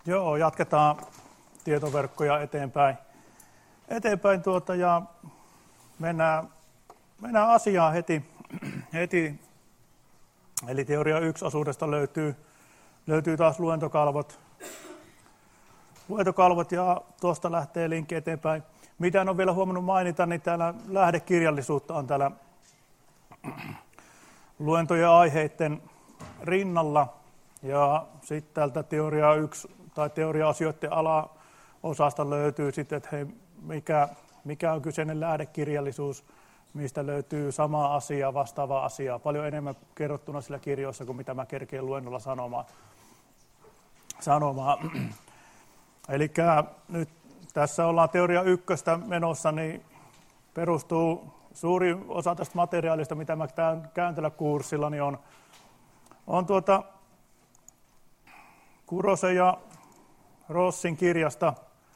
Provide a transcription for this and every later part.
Joo, jatketaan tietoverkkoja eteenpäin ja mennään asiaan heti. Eli teoria 1 osuudesta löytyy taas luentokalvot ja tuosta lähtee linkki eteenpäin. Mitä en ole vielä huomannut mainita, niin täällä lähdekirjallisuutta on täällä luentojen aiheiden rinnalla. Ja sitten täältä teoria 1 tai teoria-asioiden alaosasta löytyy sitten, että hei, mikä on kyseinen lähdekirjallisuus, mistä löytyy sama asia, vastaava asia. Paljon enemmän kerrottuna sillä kirjoissa kuin mitä mä kerkeen luennolla sanomaan. Eli nyt tässä ollaan teoria 1 menossa, niin perustuu suuri osa tästä materiaalista, mitä mä käyn tällä kurssilla, niin on Kurosen ja Rossin kirjasta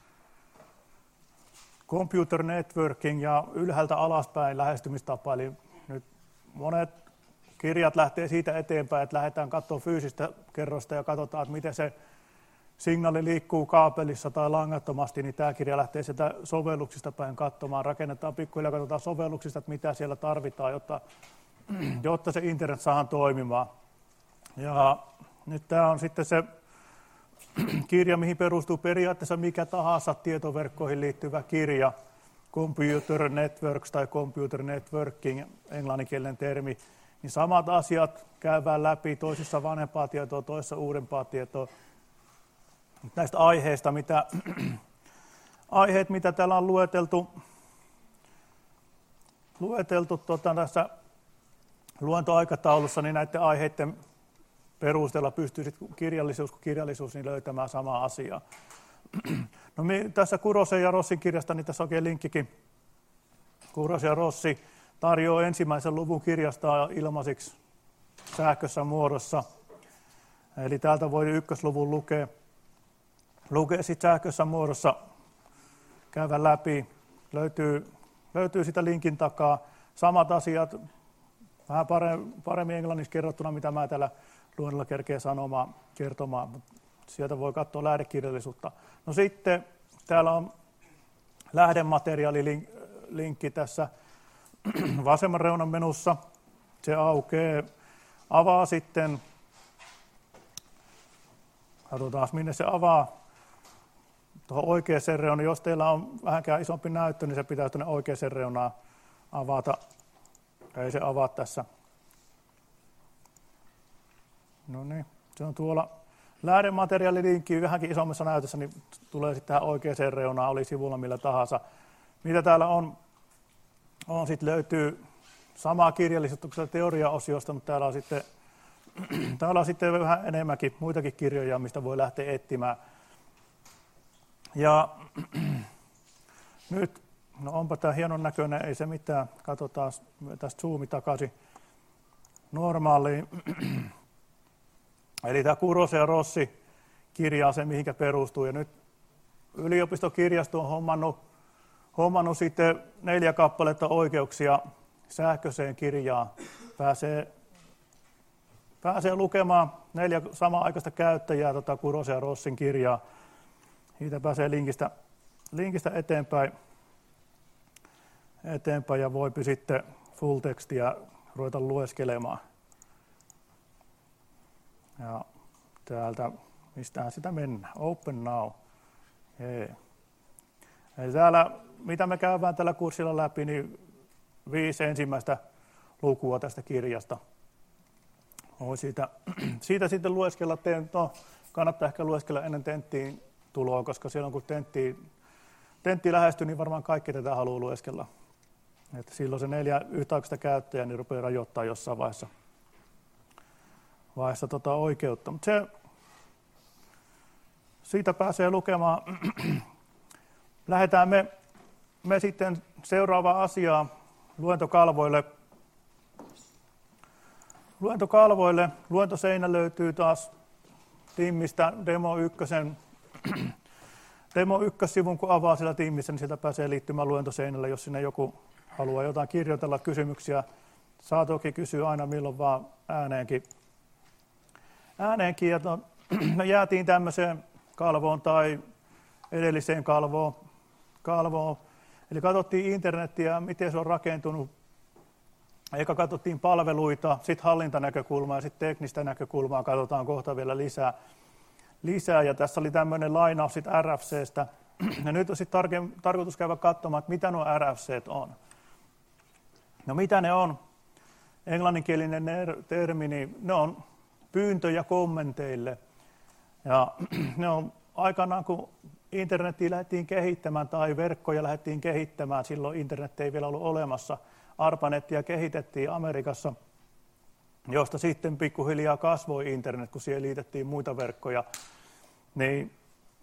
Computer Networking ja ylhäältä alaspäin lähestymistapa. Eli nyt monet kirjat lähtee siitä eteenpäin, että lähdetään katsomaan fyysistä kerrosta ja katsotaan, että miten se signaali liikkuu kaapelissa tai langattomasti, niin tämä kirja lähtee sieltä sovelluksista päin katsomaan. Rakennetaan pikkuhiljaa, katsotaan sovelluksista, että mitä siellä tarvitaan, jotta se internet saadaan toimimaan. Ja nyt tämä on sitten se kirja, mihin perustuu periaatteessa mikä tahansa tietoverkkoihin liittyvä kirja, Computer Networks tai Computer Networking, englanninkielinen termi, niin samat asiat käydään läpi, toisissa vanhempaa tietoa, toisissa uudempaa tietoa. Näistä aiheista, mitä täällä on lueteltu tässä luentoaikataulussa, niin näiden aiheiden perusteella pystyy sitten kirjallisuus niin löytämään samaa asiaa. No, tässä Kurosen ja Rossin kirjasta, niin tässä on oikein linkkikin. Kurosen ja Rossi tarjoaa ensimmäisen luvun kirjasta ilmaisiksi sähkössä muodossa. Eli täältä voi ykkösluvun lukea sitten sähkössä muodossa, käydä läpi. Löytyy sitä linkin takaa. Samat asiat, vähän paremmin englanniksi kerrottuna, mitä mä täällä luennolla kerkeen kertomaan. Sieltä voi katsoa lähdekirjallisuutta. No sitten täällä on lähdemateriaalilinkki tässä vasemman reunan menussa. Se avaa sitten, katsotaan minne se avaa, tuohon oikeaan reunaan. Jos teillä on vähänkään isompi näyttö, niin se pitää tuonne oikeaan reunaan avata. Ei se avaa tässä. No niin, se on tuolla lähdemateriaalilinkki vähänkin isommassa näytössä, niin tulee sitten tähän oikeaan reunaan, oli sivulla millä tahansa. Mitä täällä on sitten löytyy samaa kirjallisuutta kuin teoriaosiosta, mutta täällä on sitten vähän enemmänkin muitakin kirjoja, mistä voi lähteä etsimään. Ja nyt, no onpa tämä hienon näköinen, ei se mitään, katsotaan tästä zoomi takaisin normaaliin. Eli tämä Kurosen ja Rossi kirja on se, mihinkä perustuu. Ja nyt yliopistokirjasto on hommannut sitten 4 kappaletta oikeuksia sähköiseen kirjaan. Pääsee lukemaan 4 samanaikaista käyttäjää Kurosen ja Rossin kirjaa. Siitä pääsee linkistä eteenpäin ja voipi sitten full tekstiä ruveta lueskelemaan. Ja täältä, mistähän sitä mennään? Open now. Jee. Eli täällä, mitä me käydään tällä kurssilla läpi, niin 5 ensimmäistä lukua tästä kirjasta. Voi siitä sitten lueskella, kannattaa ehkä lueskella ennen tenttiin tuloa, koska silloin kun tentti lähestyy, niin varmaan kaikki tätä haluaa lueskella. Että silloin se 4 yhtäaikaista käyttäjää niin rupeaa rajoittaa jossain vaiheessa oikeutta. Mutta siitä pääsee lukemaan. Lähdetään me sitten seuraavaan asiaan luentokalvoille. Luentoseinä löytyy taas Timmistä Demo 1-sivun, kun avaa siellä Timmissä, niin sieltä pääsee liittymään luentoseinälle, jos sinne joku haluaa jotain kirjoitella, kysymyksiä. Saa toki kysyä aina milloin vaan ääneenkin. Ja me jäätiin tämmöiseen kalvoon tai edelliseen kalvoon. Eli katsottiin internetiä, miten se on rakentunut. Eka katsottiin palveluita, sitten hallintanäkökulmaa ja sitten teknistä näkökulmaa katsotaan kohta vielä lisää. Ja tässä oli tämmöinen lainaus sitten RFCstä. Ja nyt on sitten tarkoitus käydä katsomaan, että mitä nuo RFCt on. No mitä ne on? Englanninkielinen termi, niin ne on pyyntöjä kommenteille. Ja ne on aikanaan, kun internetiä lähdettiin kehittämään tai verkkoja lähdettiin kehittämään, silloin internet ei vielä ollut olemassa. ARPANETia kehitettiin Amerikassa, josta sitten pikkuhiljaa kasvoi internet, kun siihen liitettiin muita verkkoja. Niin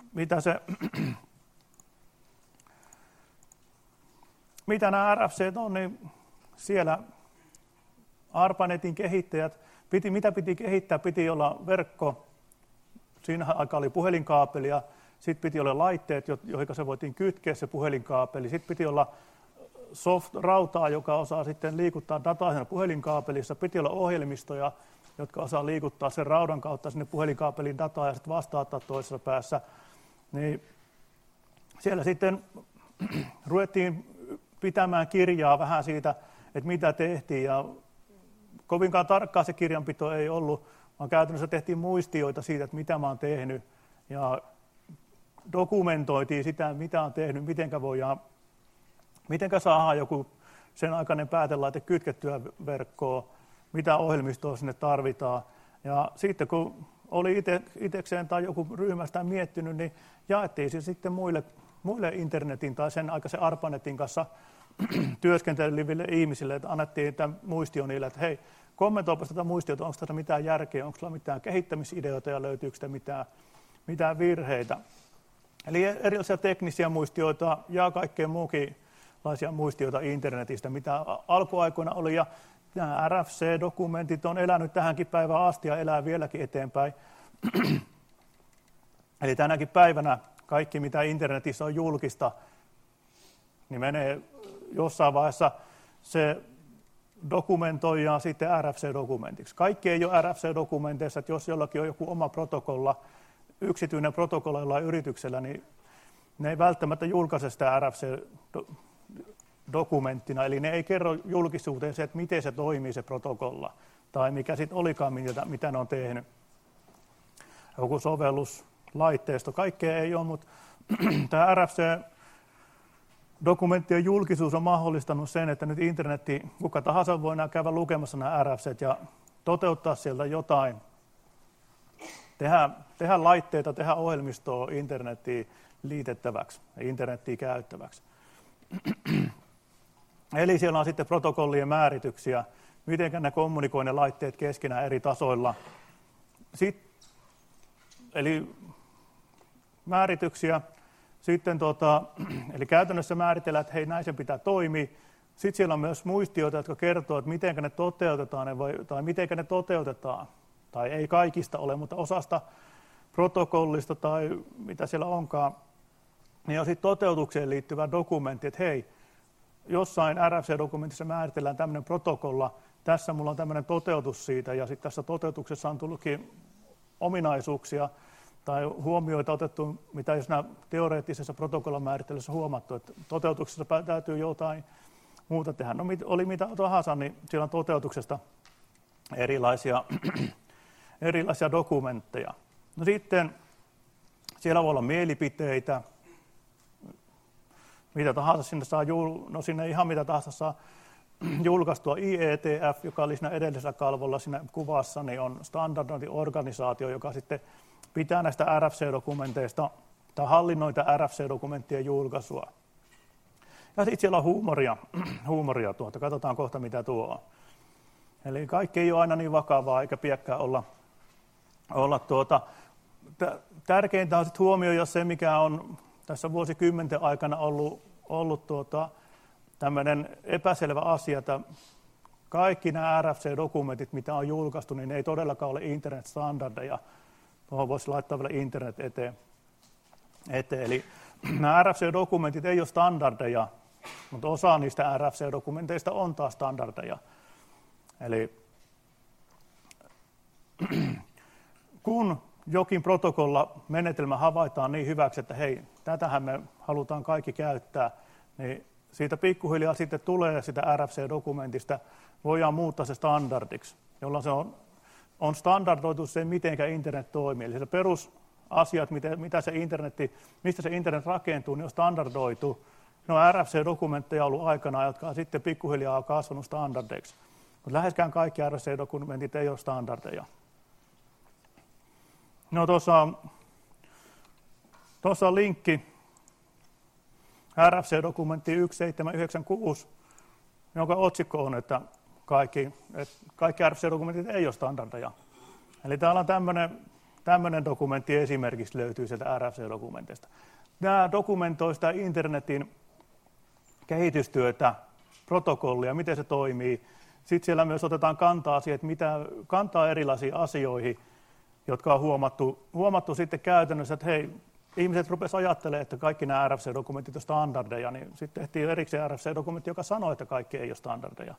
mitä nämä RFCt on, niin siellä ARPANETin kehittäjät, mitä piti kehittää, piti olla verkko, siinä aikaa oli puhelinkaapelia, sitten piti olla laitteet, joihin se voitiin kytkeä se puhelinkaapeli, sitten piti olla rautaa, joka osaa sitten liikuttaa dataa siinä puhelinkaapelissa, piti olla ohjelmistoja, jotka osaa liikuttaa sen raudan kautta sinne puhelinkaapelin dataa ja sitten vastaanottaa toisessa päässä. Niin siellä sitten ruvettiin pitämään kirjaa vähän siitä, että mitä tehtiin, ja kovinkaan tarkkaa se kirjanpito ei ollut, vaan käytännössä tehtiin muistioita siitä, että mitä mä oon tehnyt, ja dokumentoitiin sitä, mitä on tehnyt, mitenkä saadaan joku sen aikainen päätelaite kytkettyä verkkoon, mitä ohjelmistoa sinne tarvitaan. Ja sitten kun oli itsekseen tai joku ryhmästä miettinyt, niin jaettiin se sitten muille internetin tai sen aikaisen ARPANETin kanssa työskenteleville ihmisille, että annettiin tämän muistio niille, että hei, kommentoipa tätä muistiota, onko tässä mitään järkeä, onko sulla mitään kehittämisideoita ja löytyykö sitä mitään virheitä. Eli erilaisia teknisiä muistioita ja kaikkea muukinlaisia muistioita internetistä, mitä alkuaikoina oli. Ja nämä RFC-dokumentit on elänyt tähänkin päivään asti ja elää vieläkin eteenpäin. Eli tänäkin päivänä kaikki, mitä internetissä on julkista, niin menee jossain vaiheessa se dokumentoidaan sitten RFC-dokumentiksi. Kaikki ei ole RFC-dokumenteissa, että jos jollakin on joku oma protokolla, yksityinen protokolla jollain yrityksellä, niin ne ei välttämättä julkaise sitä RFC-dokumenttina, eli ne ei kerro julkisuuteen se, että miten se toimii se protokolla, tai mikä sitten olikaan, mitä ne on tehnyt. Joku sovellus, laitteisto, kaikkea ei ole, mutta tämä RFC-dokumenttien julkisuus on mahdollistanut sen, että nyt internetti, kuka tahansa voi käydä lukemassa nämä RFCt ja toteuttaa sieltä jotain, tehdä laitteita, tehdä ohjelmistoa internettiin liitettäväksi ja internettiin käyttäväksi. Eli siellä on sitten protokollien määrityksiä, miten ne kommunikoi ne laitteet keskenään eri tasoilla. Eli määrityksiä, sitten eli käytännössä määritellään, että hei, näin sen pitää toimia. Sitten siellä on myös muistioita, jotka kertoo, että miten ne toteutetaan tai miten ne toteutetaan. Tai ei kaikista ole, mutta osasta protokollista tai mitä siellä onkaan, niin on sitten toteutukseen liittyvä dokumentti, että hei, jossain RFC-dokumentissa määritellään tämmöinen protokolla, tässä mulla on tämmöinen toteutus siitä, ja sitten tässä toteutuksessa on tullutkin ominaisuuksia tai huomioita otettu, mitä jos nämä teoreettisessa protokollan määrittelyssä huomattu, että toteutuksessa täytyy jotain muuta tehdä. No oli mitä tahansa, niin siellä on toteutuksesta erilaisia dokumentteja. No sitten siellä voi olla mielipiteitä, mitä tahansa sinne saa, sinne ihan mitä tahansa saa julkaistua. IETF, joka oli siinä edellisellä kalvolla siinä kuvassa, niin on standardointiorganisaatio, joka sitten pitää näistä RFC-dokumenteista tai hallinnoita RFC-dokumenttien julkaisua. Ja sitten siellä on huumoria katsotaan kohta mitä tuo on. Eli kaikki ei ole aina niin vakavaa eikä pidäkään olla tärkeintä on sitten huomioida se, mikä on tässä vuosikymmenten aikana ollut tämmöinen epäselvä asia, että kaikki nämä RFC-dokumentit, mitä on julkaistu, niin ne ei todellakaan ole internet-standardeja. Tuohon voisi laittaa vielä internet eteen. Eli nämä RFC-dokumentit ei ole standardeja, mutta osa niistä RFC-dokumenteista on taas standardeja. Eli kun jokin protokolla menetelmä havaitaan niin hyväksi, että hei, tätähän me halutaan kaikki käyttää, niin siitä pikkuhiljaa sitten tulee sitä RFC-dokumentista, voidaan muuttaa se standardiksi, jolloin se on standardoitu se, miten internet toimii. Eli se perusasiat, mistä se internet rakentuu, niin on standardoitu. Ne on RFC-dokumentteja ollut aikanaan, jotka sitten pikkuhiljaa on kasvanut standardeiksi. Mutta läheskään kaikki RFC-dokumentit ei ole standardeja. No tuossa on linkki RFC-dokumentti 1796, jonka otsikko on, että kaikki RFC-dokumentit ei ole standardeja. Eli täällä on tämmöinen dokumentti esimerkiksi löytyy sieltä RFC-dokumentista. Nämä dokumentoi sitä internetin kehitystyötä, protokollia, miten se toimii. Sitten siellä myös otetaan kantaa erilaisiin asioihin, jotka on huomattu sitten käytännössä, että hei, ihmiset rupesivat ajattelemaan, että kaikki nämä RFC-dokumentit on standardeja, niin sitten tehtiin erikseen RFC-dokumentti, joka sanoi, että kaikki ei ole standardeja.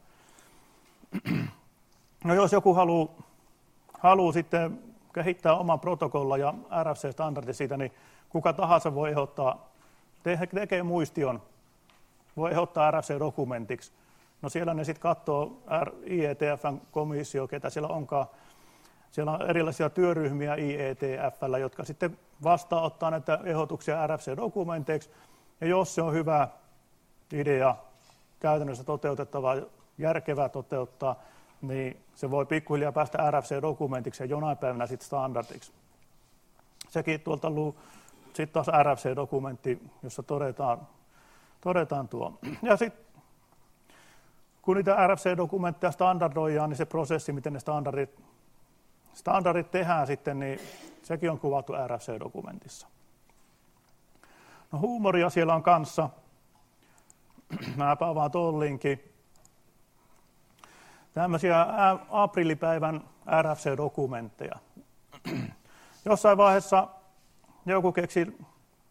No jos joku haluaa sitten kehittää oman protokolla ja RFC-standardin siitä, niin kuka tahansa voi ehdottaa, tekee muistion, voi ehdottaa RFC-dokumentiksi. No siellä ne sitten katsoo IETF:n komissio, ketä siellä onkaan. Siellä on erilaisia työryhmiä IETF:llä, jotka sitten vastaanottaa näitä ehdotuksia RFC-dokumenteiksi. Ja jos se on hyvä idea, käytännössä toteutettava, järkevää toteuttaa, niin se voi pikkuhiljaa päästä RFC-dokumentiksi ja jonain päivänä sitten standardiksi. Sekin tuolta sitten taas RFC-dokumentti, jossa todetaan tuo. Ja sitten kun niitä RFC-dokumentteja standardoidaan, niin se prosessi, miten ne standardit tehdään sitten, niin sekin on kuvattu RFC-dokumentissa. No huumoria siellä on kanssa. Mäpä avaan tuon linkin. Tämmöisiä aprillipäivän RFC-dokumentteja. Jossain vaiheessa joku keksi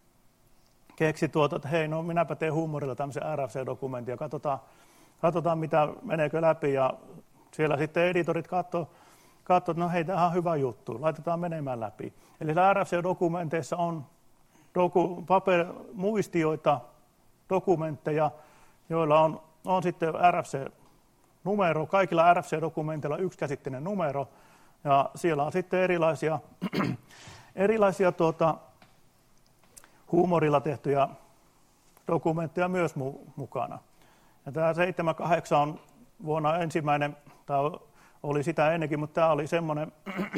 että hei, no minäpä teen huumorilla tämmöisen RFC-dokumentin ja katsotaan mitä meneekö läpi. Ja siellä sitten editorit katsoo, että no hei, tämä on hyvä juttu, laitetaan menemään läpi. Eli RFC-dokumenteissa on muistioita, dokumentteja, joilla on sitten RFC-numero. Kaikilla RFC-dokumenteilla yksikäsitteinen numero. Ja siellä on sitten erilaisia huumorilla tehtyjä dokumentteja myös mukana. Ja tämä 78 on vuonna ensimmäinen, tämä oli sitä ennenkin, mutta tämä oli semmoinen,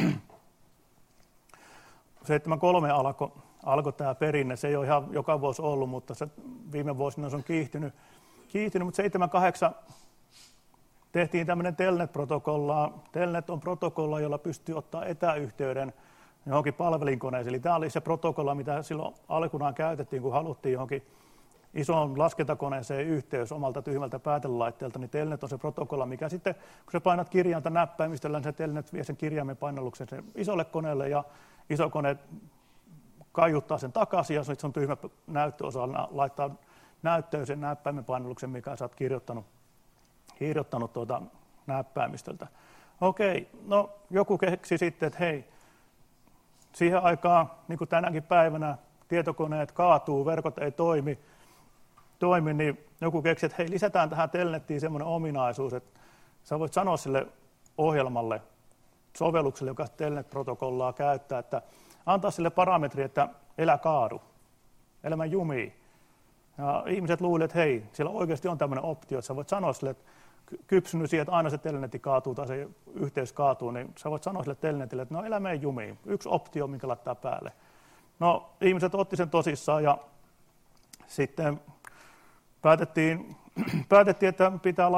73 alkoi tämä perinne, se ei ole ihan joka vuosi ollut, mutta se viime vuosina se on kiihtynyt, mutta 78 tehtiin tämmöinen Telnet-protokolla. Telnet on protokolla, jolla pystyy ottaa etäyhteyden johonkin palvelinkoneeseen. Eli tämä oli se protokolla, mitä silloin alkunaan käytettiin, kun haluttiin johonkin isoon laskentakoneeseen yhteys omalta tyhmältä päätelaitteelta, niin Telnet on se protokolla, mikä sitten, kun sä painat kirjainta näppäimistöllä, niin se Telnet vie sen kirjaimen painalluksen sen isolle koneelle, ja iso kone kaiuttaa sen takaisin, ja sitten sun tyhmä näyttöosa laittaa näyttöön sen näppäimen painalluksen, mikä sä oot kirjoittanut näppäimistöltä. Okei, no joku keksi sitten, että hei, siihen aikaan, niin kuin tänäkin päivänä, tietokoneet kaatuu, verkot ei toimi, niin joku keksi, että hei, lisätään tähän Telnettiin semmoinen ominaisuus, että sä voit sanoa sille ohjelmalle, sovellukselle, joka Telnet-protokollaa käyttää, että antaa sille parametri, että elä kaadu, elämä jumii. Ja ihmiset luulivat, että hei, siellä oikeasti on tämmöinen optio, että sä voit sanoa sille, että kypsynyt siihen, että aina se Telnetti kaatuu tai se yhteys kaatuu, niin sä voit sanoa sille Telnetille, että no elämä ei jumii. Yksi optio, minkä laittaa päälle. No ihmiset otti sen tosissaan ja sitten päätettiin, että pitää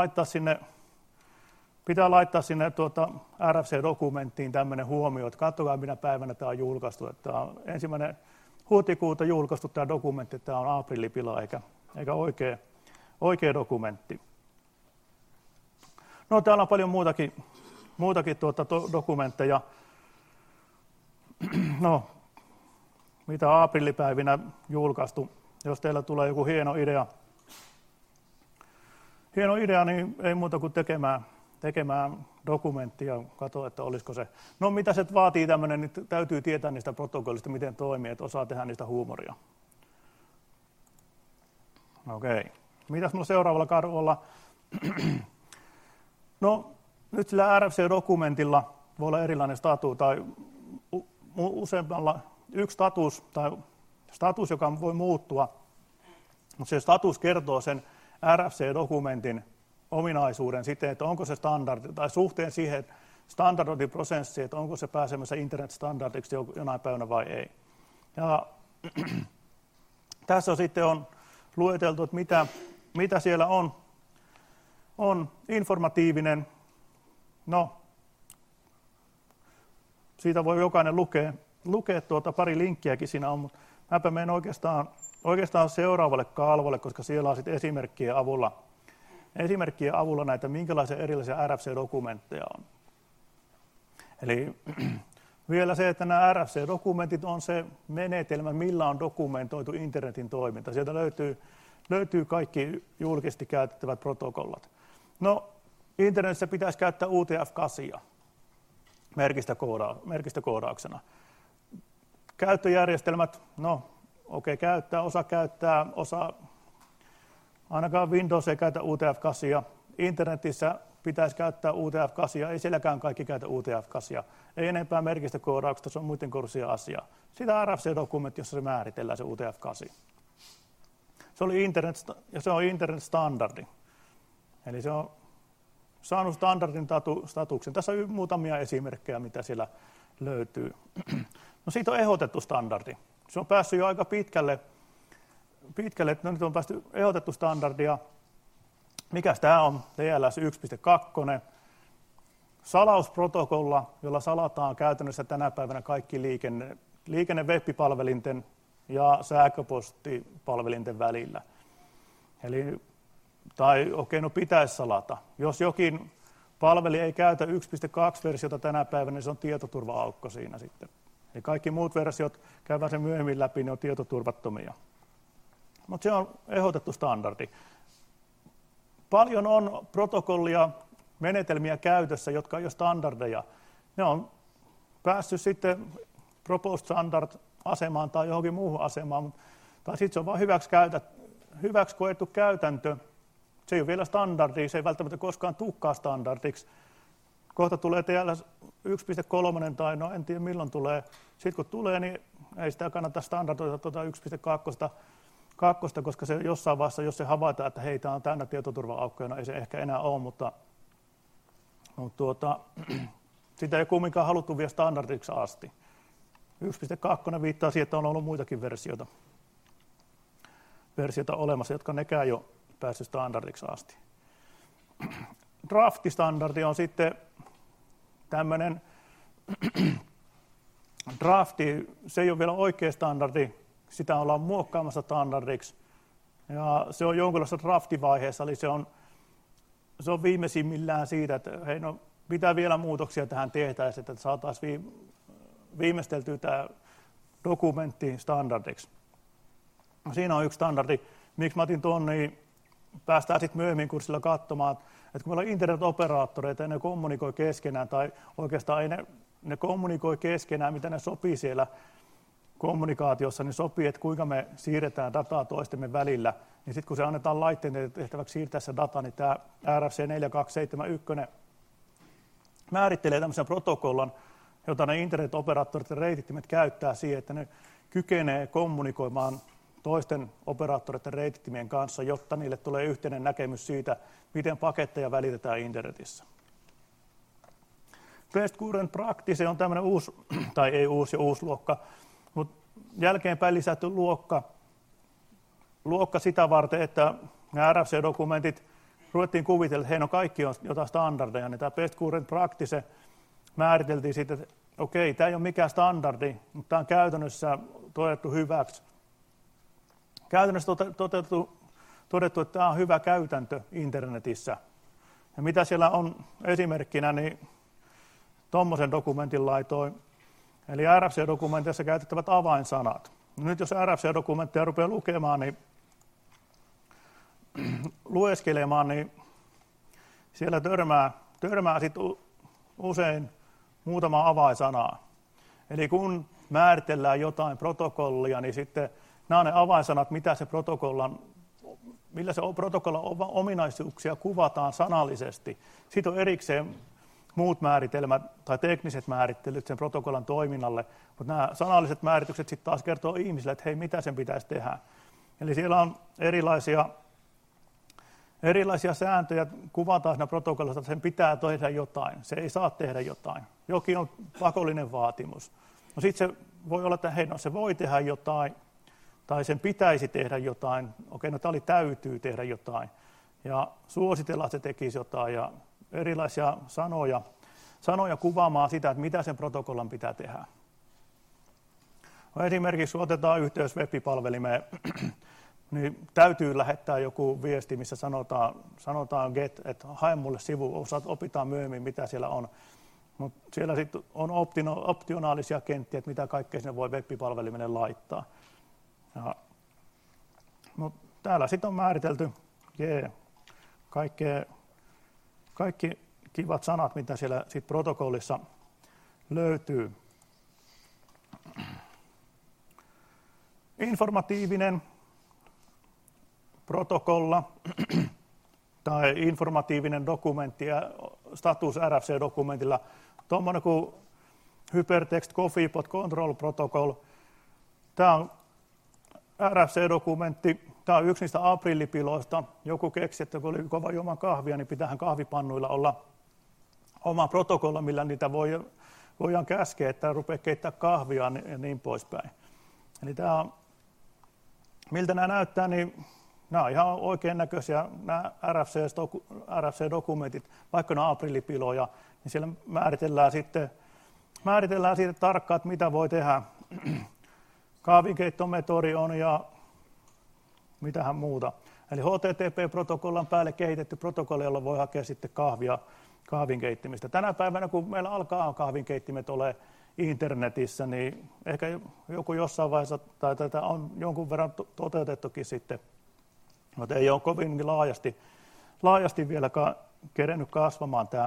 laittaa sinne RFC-dokumenttiin tämmöinen huomio, että katsokaa minä päivänä tämä on julkaistu. Että tämä on 1. huhtikuuta julkaistu tämä dokumentti, että tämä on aprillipila eikä oikea dokumentti. No täällä on paljon muutakin dokumentteja. No, mitä aprillipäivinä julkaistu. Jos teillä tulee joku hieno idea, niin ei muuta kuin tekemään dokumenttia ja katsoa, että olisiko se. No mitä se vaatii tämmöinen, niin täytyy tietää niistä protokollista, miten toimii, että osaa tehdä niistä huumoria. Okei. Mitäs mulla seuraavalla karvolla? No nyt sillä RFC-dokumentilla voi olla erilainen status tai useammalla yksi status, joka voi muuttua. Mutta se status kertoo sen RFC-dokumentin ominaisuuden siten, että onko se standardi, tai suhteen siihen standardointiprosessiin, että onko se pääsemässä internet-standardiksi jonain päivänä vai ei. Ja tässä sitten on lueteltu, että mitä siellä on informatiivinen. No, siitä voi jokainen lukea pari linkkiäkin siinä on, mutta mäpä menen oikeastaan seuraavalle kalvolle, koska siellä on sitten esimerkkien avulla näitä, minkälaisia erilaisia RFC-dokumentteja on. Eli vielä se, että nämä RFC-dokumentit on se menetelmä, millä on dokumentoitu internetin toiminta. Sieltä löytyy kaikki julkisesti käytettävät protokollat. No, internetissä pitäisi käyttää UTF-8 merkistökoodauksena. Käyttöjärjestelmät, no okei, käyttää, osa ainakaan Windows ei käytä UTF-8. Internetissä pitäisi käyttää UTF-8, ei sielläkään kaikki käytä UTF-8. Ei enempää merkistökoodauksesta, se on muiden kurssien asia. Sitä RFC-dokumentti, jossa se määritellään se UTF-8. Se on internet-standardi. Eli se on saanut standardin statuksen. Tässä on muutamia esimerkkejä, mitä siellä löytyy. No siitä on ehdotettu standardi. Se on päässyt jo aika pitkälle, että nyt on päästy ehdotettu standardia. Mikäs tämä on? TLS 1.2. Salausprotokolla, jolla salataan käytännössä tänä päivänä kaikki liikenne web-palvelinten ja sähköpostipalvelinten välillä. Eli, no pitäisi salata. Jos jokin palveli ei käytä 1.2-versiota tänä päivänä, niin se on tietoturva-aukko siinä sitten. Eli kaikki muut versiot, käydään sen myöhemmin läpi, ne on tietoturvattomia. Mutta se on ehdotettu standardi. Paljon on protokollia, menetelmiä käytössä, jotka on jo standardeja. Ne on päässyt sitten proposed standard-asemaan tai johonkin muuhun asemaan, tai sitten se on vain hyväksi koettu käytäntö. Se ei ole vielä standardi, se ei välttämättä koskaan tulekaan standardiksi. Kohta tulee TLS 1.3 tai no en tiedä milloin tulee. Sitten kun tulee, niin ei sitä kannata standardoida 1.2, koska se jossain vaiheessa, jos se havaitaan, että hei, tämä on täynnä tietoturva-aukkoja, no ei se ehkä enää ole, mutta sitä ei kumminkaan haluttu vielä standardiksi asti. 1.2 viittaa siihen, että on ollut muitakin versioita olemassa, jotka nekään jo päässyt standardiksi asti. Drafti-standardi on sitten tämmöinen drafti, se ei ole vielä oikea standardi, sitä ollaan muokkaamassa standardiksi. Ja se on jonkinlaisessa draftivaiheessa, eli se on viimeisimmillään siitä, että hei, no, mitä vielä muutoksia tähän tehtäisiin, että saataisiin viimeisteltyä tämä dokumentti standardiksi. Siinä on yksi standardi. Miksi mä otin tuon, niin päästään sitten myöhemmin kurssilla katsomaan, että kun meillä on internet-operaattoreita ja ne kommunikoi keskenään, tai oikeastaan ei ne kommunikoi keskenään, mitä ne sopii siellä kommunikaatiossa, niin sopii, että kuinka me siirretään dataa toistemme välillä. Niin sitten kun se annetaan laitteiden tehtäväksi siirtää se data, niin tämä RFC 4271 määrittelee tämmöisen protokollan, jota ne internet-operaattorit ja reitittimet käyttää siihen, että ne kykenee kommunikoimaan toisten operaattoreiden reitittimien kanssa, jotta niille tulee yhteinen näkemys siitä, miten paketteja välitetään internetissä. Best Current Practice on tämmöinen uusi, tai ei uusi luokka, mutta jälkeenpäin lisätty luokka sitä varten, että nämä RFC-dokumentit ruvettiin kuvitella, että hei, no kaikki on jotain standardeja, niin tämä Best Current Practice määriteltiin sitten, että okei, tämä ei ole mikään standardi, mutta tämä on käytännössä todettu hyväksi. Käytännössä todettu, että tämä on hyvä käytäntö internetissä. Ja mitä siellä on esimerkkinä, niin tuommoisen dokumentin laitoin. Eli RFC-dokumentissa käytettävät avainsanat. Nyt jos RFC-dokumentteja rupeaa lukemaan, niin lueskelemaan, niin siellä törmää usein muutama avainsanaa. Eli kun määritellään jotain protokollia, niin sitten nämä on ne avainsanat, millä se protokollan ominaisuuksia kuvataan sanallisesti. Sitten on erikseen muut määritelmät tai tekniset määrittelyt sen protokollan toiminnalle, mutta nämä sanalliset määritykset sitten taas kertoo ihmisille, että hei, mitä sen pitäisi tehdä. Eli siellä on erilaisia sääntöjä, kuvataan siinä protokollassa, että sen pitää tehdä jotain, se ei saa tehdä jotain. Jokin on pakollinen vaatimus. No sitten se voi olla, että hei, no se voi tehdä jotain, tai sen pitäisi tehdä jotain. Okei, no tämä täytyy tehdä jotain. Ja suositellaan, että se tekisi jotain, ja erilaisia sanoja kuvaamaan sitä, että mitä sen protokollan pitää tehdä. No esimerkiksi kun otetaan yhteys web-palvelimeen, niin täytyy lähettää joku viesti, missä sanotaan get, että hae mulle sivu, opitaan myöhemmin, mitä siellä on. Mutta siellä sitten on optionaalisia kenttiä, että mitä kaikkea sinne voi web-palvelimelle laittaa. Mutta täällä sitten on määritelty kaikki kivat sanat, mitä siellä sit protokollissa löytyy. Informatiivinen protokolla tai informatiivinen dokumentti ja status RFC-dokumentilla, tuommoinen kuin Hypertext Coffee Pot Control Protocol. Tämä on RFC-dokumentti, tämä on yksi niistä aprillipiloista. Joku keksi, että kun oli kova juoman kahvia, niin pitäähän kahvipannuilla olla oma protokolla, millä niitä voidaan käskeä, että rupeaa keittää kahvia ja niin poispäin. Eli tämä on, miltä nämä näyttää, niin nämä on ihan oikein näköisiä, nämä RFC-dokumentit, vaikka nämä aprillipiloja, niin siellä määritellään sitten tarkkaan, että mitä voi tehdä. Kahvinkeittometodi on ja mitähän muuta. Eli HTTP-protokollan päälle kehitetty protokolli, jolla voi hakea sitten kahvin keittimistä. Tänä päivänä, kun meillä alkaa kahvinkeittimet ole internetissä, niin ehkä joku jossain vaiheessa, tai tätä on jonkun verran toteutettukin sitten, mutta ei ole kovin laajasti vielä kerennyt kasvamaan tämä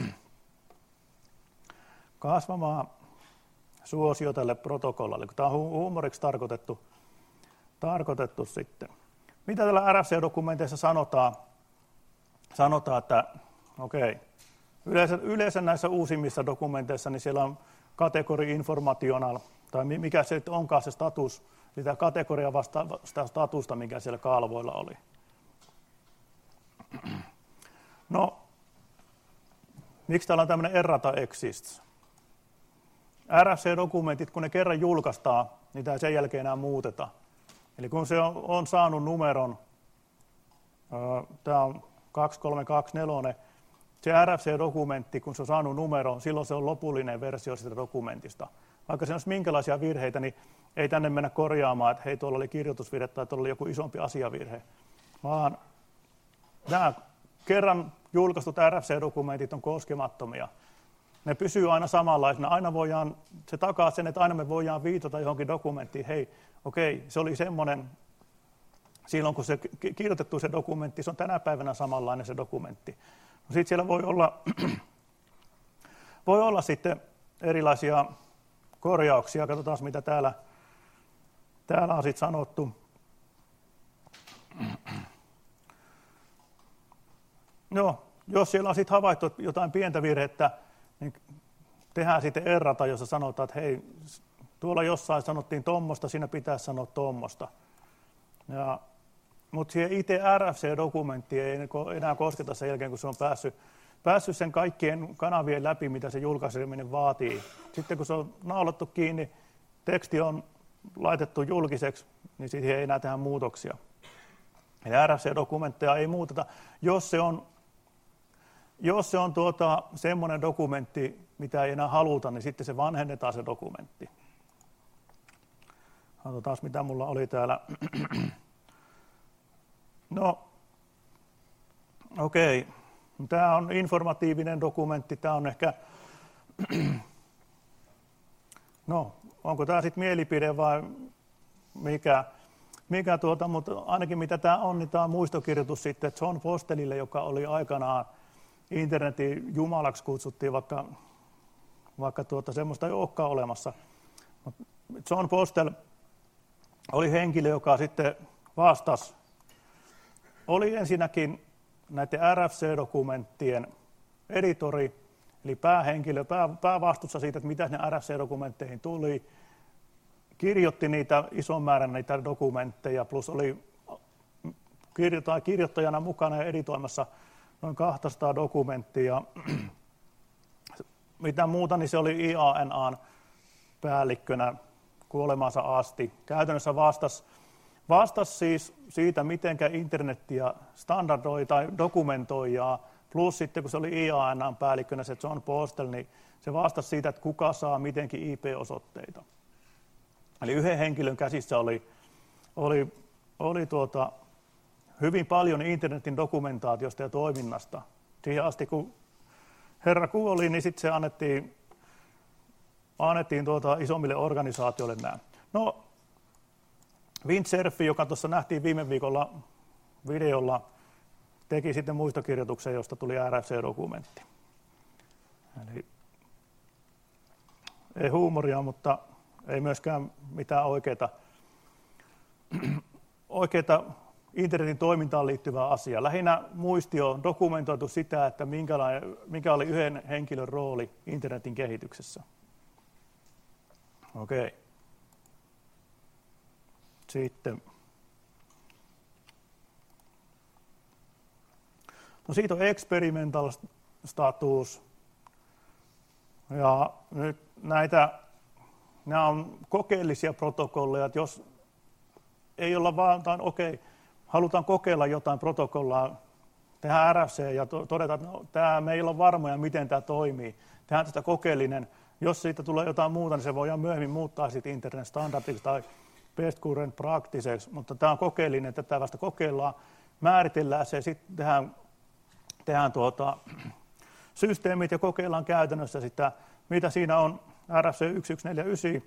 suosio tälle protokollalle, kun tämä on huumoriksi tarkoitettu sitten. Mitä tällä RFC-dokumenteissa sanotaan, että okei, yleensä näissä uusimmissa dokumenteissa, niin siellä on kategori informational, tai mikä se onkaan se status, sitä kategoria vastaa sitä statusta, mikä siellä kalvoilla oli. No, miksi täällä on tämmöinen errata exists? RFC-dokumentit, kun ne kerran julkaistaan, niitä ei sen jälkeen enää muuteta. Eli kun se on saanut numeron, tämä on 2324, se RFC-dokumentti, kun se on saanut numeron, silloin se on lopullinen versio sitä dokumentista. Vaikka se olisi minkälaisia virheitä, niin ei tänne mennä korjaamaan, että hei, tuolla oli kirjoitusvirhe tai tuolla oli joku isompi asiavirhe, vaan nämä kerran julkaistut RFC-dokumentit on koskemattomia. Ne pysyy aina samanlaisena. Se takaa sen, että aina me voidaan viitata johonkin dokumenttiin. Hei, okei, se oli semmoinen, silloin kun se kirjoitettu se dokumentti, se on tänä päivänä samanlainen se dokumentti. No sitten siellä voi olla sitten erilaisia korjauksia. Katsotaan, mitä täällä on sitten sanottu. No, jos siellä on sitten havaittu jotain pientä virhettä, niin tehdään sitten errata, jossa sanotaan, että hei, tuolla jossain sanottiin tommosta, siinä pitäisi sanoa tommosta. Mutta siihen itse RFC-dokumenttiin ei enää kosketa sen jälkeen, kun se on päässyt sen kaikkien kanavien läpi, mitä se julkaiseminen vaatii. Sitten kun se on naulattu kiinni, teksti on laitettu julkiseksi, niin siihen ei enää tehdä muutoksia. Eli RFC-dokumentteja ei muuteta, jos se on semmoinen dokumentti, mitä ei enää haluta, niin sitten se vanhennetaan se dokumentti. Katsotaan, mitä mulla oli täällä. No, okei. Tämä on informatiivinen dokumentti. Tämä on ehkä, no, onko tämä sitten mielipide vai mikä mutta ainakin mitä tämä on, niin tämä on muistokirjoitus sitten John Postelille, joka oli aikanaan internetin jumalaksi kutsuttiin, vaikka semmoista ei olekaan olemassa. John Postel oli henkilö, joka sitten vastasi, oli ensinnäkin näiden RFC-dokumenttien editori, eli päähenkilö, päävastuussa siitä, että mitä ne RFC-dokumentteihin tuli, kirjoitti niitä ison määrän niitä dokumentteja, plus oli kirjoittajana mukana ja editoimassa noin 200 dokumenttia. Mitä muuta, niin se oli IANAn päällikkönä kuolemansa asti. Käytännössä vastasi siis siitä, miten internetiä standardoi tai dokumentoi, ja plus sitten kun se oli IANAn päällikkönä se John Postel, niin se vastasi siitä, että kuka saa mitenkin IP-osoitteita. Eli yhden henkilön käsissä oli hyvin paljon internetin dokumentaatiosta ja toiminnasta. Siihen asti, kun herra kuoli, niin sitten se annettiin isommille organisaatioille nämä. No, Windsurfi, joka tuossa nähtiin viime viikolla videolla, teki sitten muistokirjoituksen, josta tuli RFC-dokumentti. Eli ei huumoria, mutta ei myöskään mitään oikeita internetin toimintaan liittyvää asiaa. Lähinnä muistio on dokumentoitu sitä, että mikä oli yhden henkilön rooli internetin kehityksessä. Okei. Sitten. No siitä on experimental status. Ja nyt nämä on kokeellisia protokolleja, että jos ei olla vaan, halutaan kokeilla jotain protokollaa, tehdään RFC ja todeta, että tämä me ei ole varmoja, miten tämä toimii. Tehdään tästä kokeellinen. Jos siitä tulee jotain muuta, niin se voidaan myöhemmin muuttaa sitten internet-standardiksi tai best current practiceksi, mutta tämä on kokeellinen, että tämä vasta kokeillaan, määritellään se, sitten tehdään systeemit ja kokeillaan käytännössä sitä, mitä siinä on RFC 1149,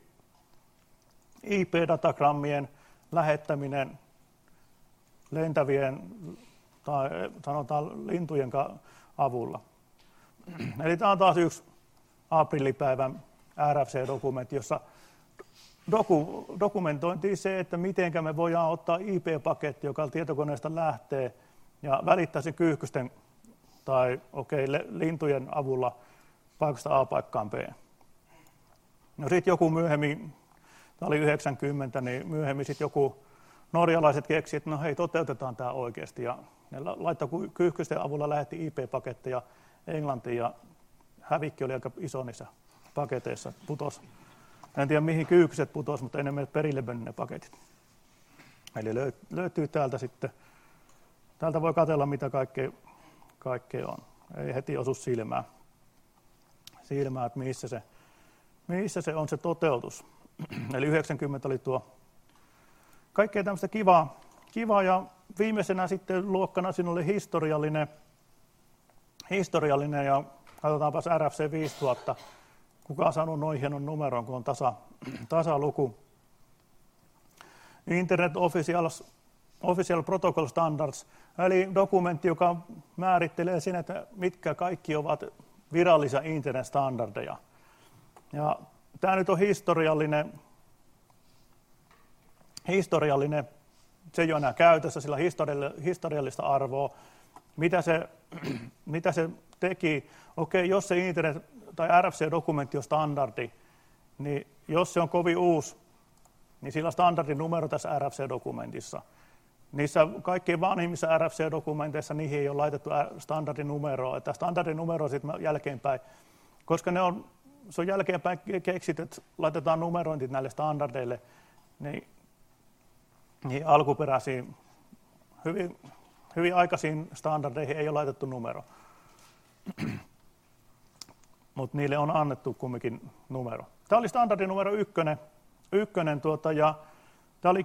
IP-datagrammien lähettäminen lentävien tai sanotaan lintujen avulla. Eli tämä on taas yksi aprillipäivän RFC-dokumentti, jossa dokumentointiin se, että miten me voidaan ottaa IP-paketti, joka tietokoneesta lähtee, ja välittää sen kyyhkysten tai lintujen avulla paikasta A paikkaan B. No sitten joku myöhemmin, tämä oli 90, niin myöhemmin sitten joku norjalaiset keksi, että no hei, toteutetaan tämä oikeasti. Ja ne laittoi kyyhkysten avulla lähetti IP-paketteja Englantiin, ja hävikki oli aika iso niissä paketeissa, putosi. En tiedä mihin kyyhkyset putosi, mutta ei ne mene perille mennyt ne paketit. Eli löytyy täältä sitten, täältä voi katsella mitä kaikkea on. Ei heti osu silmään, että missä se on se toteutus. Eli 90 oli tuo kaikkea tämmöistä kivaa ja viimeisenä sitten luokkana siinä oli historiallinen ja katsotaanpas RFC 5000. Kuka on saanut noin hienon numeron, kun on tasaluku. Internet Official Protocol Standards, eli dokumentti, joka määrittelee sen, että mitkä kaikki ovat virallisia internet-standardeja. Ja tämä nyt on historiallinen, se ei ole enää käytössä, sillä historiallista arvoa. Mitä se teki? Okei, jos se internet tai RFC-dokumentti on standardi, niin jos se on kovin uusi, niin sillä on standardin numero tässä RFC-dokumentissa. Niissä kaikkein vanhimmissa RFC-dokumenteissa niihin ei ole laitettu standardin numeroa. Tämä standardin numero on sitten jälkeenpäin, koska se on jälkeenpäin keksitty, että laitetaan numerointit näille standardeille, niin alkuperäisiin, hyvin aikaisiin standardeihin ei ole laitettu numero. Mutta niille on annettu kumminkin numero. Tämä oli standardin numero ykkönen ja tämä oli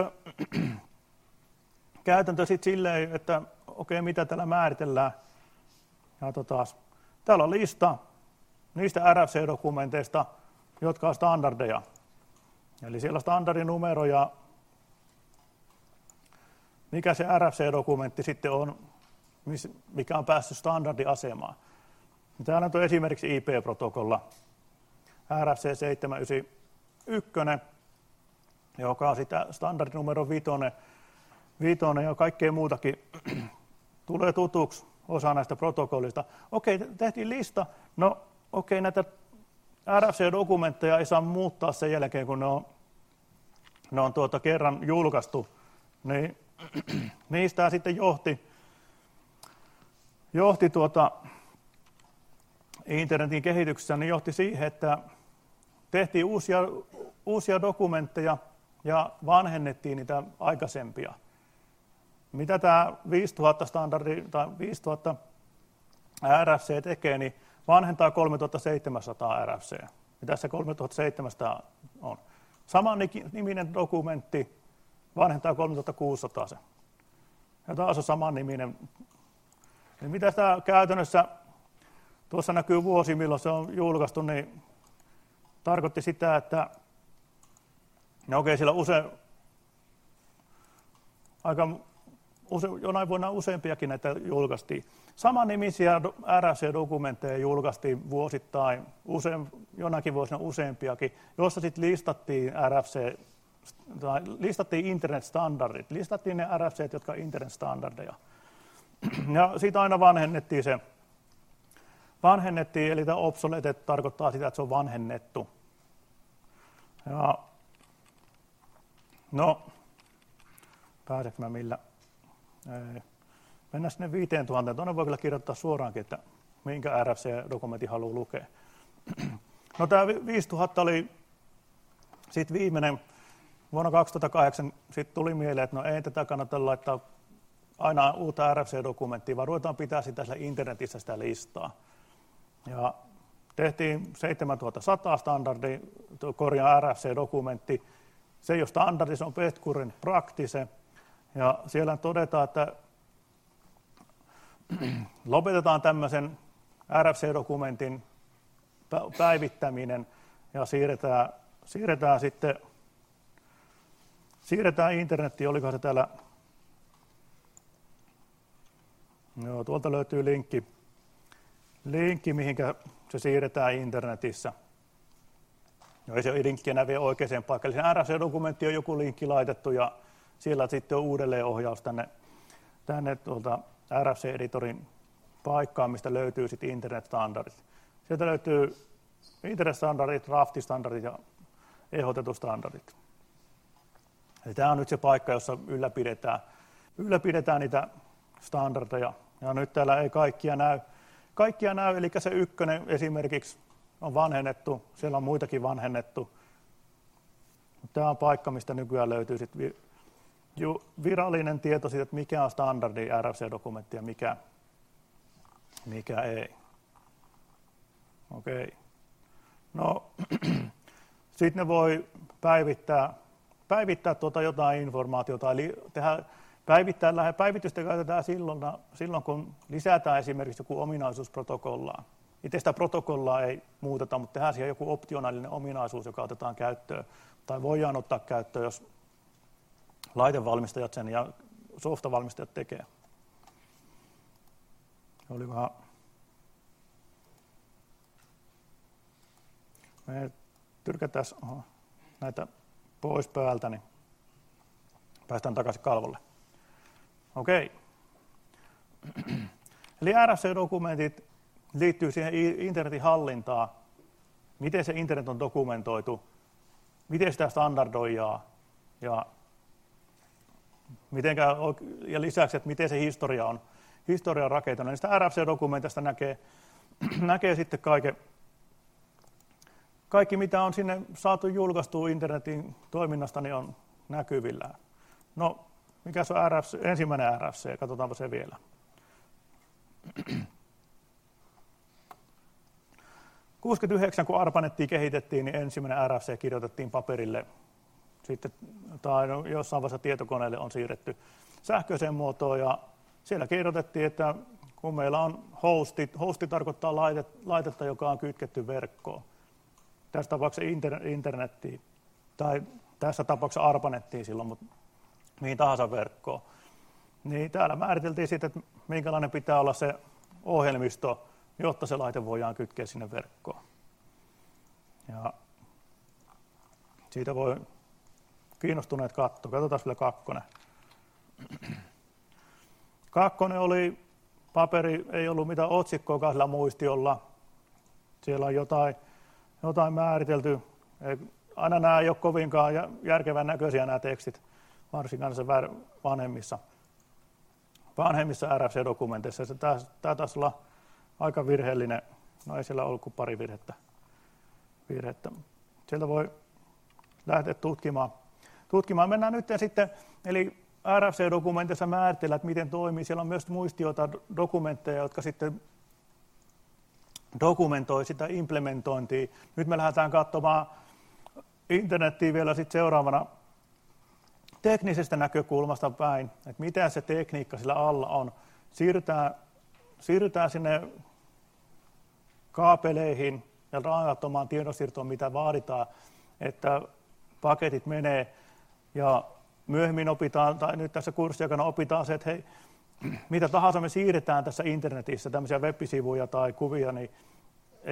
käytäntö sitten silleen, että okei, mitä täällä määritellään. Ja täällä on lista niistä RFC-dokumenteista, jotka on standardeja. Eli siellä on standardin numero ja mikä se RFC-dokumentti sitten on, mikä on päässyt standardiasemaan. Täällä on esimerkiksi IP-protokolla RFC 791, joka on sitä standardinumero 5 ja kaikkea muutakin tulee tutuksi osa näistä protokollista. Okei, tehtiin lista. No okei, näitä RFC-dokumentteja ei saa muuttaa sen jälkeen, kun ne on kerran julkaistu. Niin, niistä sitten johti internetin kehityksessä, niin johti siihen, että tehtiin uusia dokumentteja ja vanhennettiin niitä aikaisempia. Mitä tämä 5000 standardi tai 5000 RFC tekee, niin vanhentaa 3700 RFC. Ja tässä 3700 on. Saman niminen dokumentti vanhentaa 3600 se. Ja taas on saman niminen. Ja mitä tämä käytännössä, tuossa näkyy vuosi, milloin se on julkaistu, niin tarkoitti sitä, että siellä jonain vuonna useampiakin näitä julkaistiin. Samannimisiä RFC-dokumentteja julkaistiin vuosittain, jonakin vuosina useampiakin, joissa sitten listattiin internet-standardit. Listattiin ne RFC, jotka on internet-standardeja. Ja siitä aina vanhennettiin, eli tämä obsolete tarkoittaa sitä, että se on vanhennettu. Ja, no, pääseekö mä millä? Ei. Mennään sinne 5000. Tuonne voi kyllä kirjoittaa suoraankin, että minkä RFC-dokumentin haluaa lukea. No tämä 5000 oli sitten viimeinen. Vuonna 2008 sitten tuli mieleen, että no ei tätä kannata laittaa aina uutta RFC-dokumenttia, vaan ruvetaan pitää sitä internetissä sitä listaa. Ja tehtiin 7100 standardi, RFC-dokumentti. Se ei ole standardi, se on best current practice. Ja siellä todetaan, että lopetetaan tämmöisen RFC-dokumentin päivittäminen ja siirretään internettiin. Olikohan se täällä? Joo, tuolta löytyy linkki, mihinkä se siirretään internetissä. No, ei se linkki enää vie oikeaan paikkaan. Eli RFC-dokumentti on joku linkki laitettu ja siellä sitten on uudelleenohjaus tänne RFC-editorin paikkaan, mistä löytyy sitten internet-standardit. Sieltä löytyy internet-standardit, draft-standardit ja ehdotetut standardit. Eli tämä on nyt se paikka, jossa ylläpidetään niitä standardeja. Ja nyt täällä ei kaikkia näy, eli se ykkönen esimerkiksi on vanhennettu, siellä on muitakin vanhennettu. Tämä on paikka, mistä nykyään löytyy sitten virallinen tieto siitä, että mikä on standardi RFC-dokumentti ja mikä ei. Okei. No, sitten ne voi päivittää jotain informaatiota, eli päivitystä käytetään silloin, kun lisätään esimerkiksi joku ominaisuus protokollaan. Itse sitä protokollaa ei muuteta, mutta tehdään siihen joku optionaalinen ominaisuus, joka otetaan käyttöön, tai voidaan ottaa käyttöön, jos laitevalmistajat sen ja softavalmistajat tekee. Olikohan... Me tyrkätään näitä pois päältä, niin päästään takaisin kalvolle. Okei. Eli RFC-dokumentit liittyy siihen internetin hallintaan, miten se internet on dokumentoitu, miten sitä standardoidaan ja lisäksi, että miten se historia on rakentunut. Sitä RFC-dokumentista näkee sitten kaikki, mitä on sinne saatu julkaistua internetin toiminnasta, niin on näkyvillä. No, mikä se on ensimmäinen RFC? Katsotaanpa se vielä. Kun ARPANETia kehitettiin, niin ensimmäinen RFC kirjoitettiin paperille. Sitten, tai jossain vaiheessa tietokoneelle on siirretty sähköiseen muotoon, ja siellä kirjoitettiin, että kun meillä on hosti tarkoittaa laitetta, joka on kytketty verkkoon. Tässä tapauksessa internettiin, tai tässä tapauksessa ARPANETtiin silloin, mutta mihin tahansa verkkoon. Niin täällä määriteltiin sitten, että minkälainen pitää olla se ohjelmisto, jotta se laite voidaan kytkeä sinne verkkoon. Ja siitä voi kiinnostuneet katsoa. Katsotaan vielä kakkonen. Kakkonen oli paperi, ei ollut mitään otsikkoakaan sillä muistiolla. Siellä on jotain määritelty. Aina nämä ei ole kovinkaan järkevän näköisiä nämä tekstit, varsinkaan vanhemmissa RFC-dokumenteissa. Tämä taisi olla aika virheellinen. No ei siellä ollut kuin pari virhettä. Sieltä voi lähteä tutkimaan. Mennään nyt sitten, eli RFC-dokumentissa määritellään, että miten toimii. Siellä on myös muistioita, dokumentteja, jotka sitten dokumentoi sitä implementointia. Nyt me lähdetään katsomaan internettiä vielä sitten seuraavana teknisestä näkökulmasta päin, että mitä se tekniikka sillä alla on. Siirrytään sinne kaapeleihin ja langattomaan tiedonsiirtoon, mitä vaaditaan, että paketit menee. Ja myöhemmin opitaan, tai nyt tässä kurssiaikana opitaan se, että hei, mitä tahansa me siirretään tässä internetissä, tämmöisiä web-sivuja tai kuvia, niin ei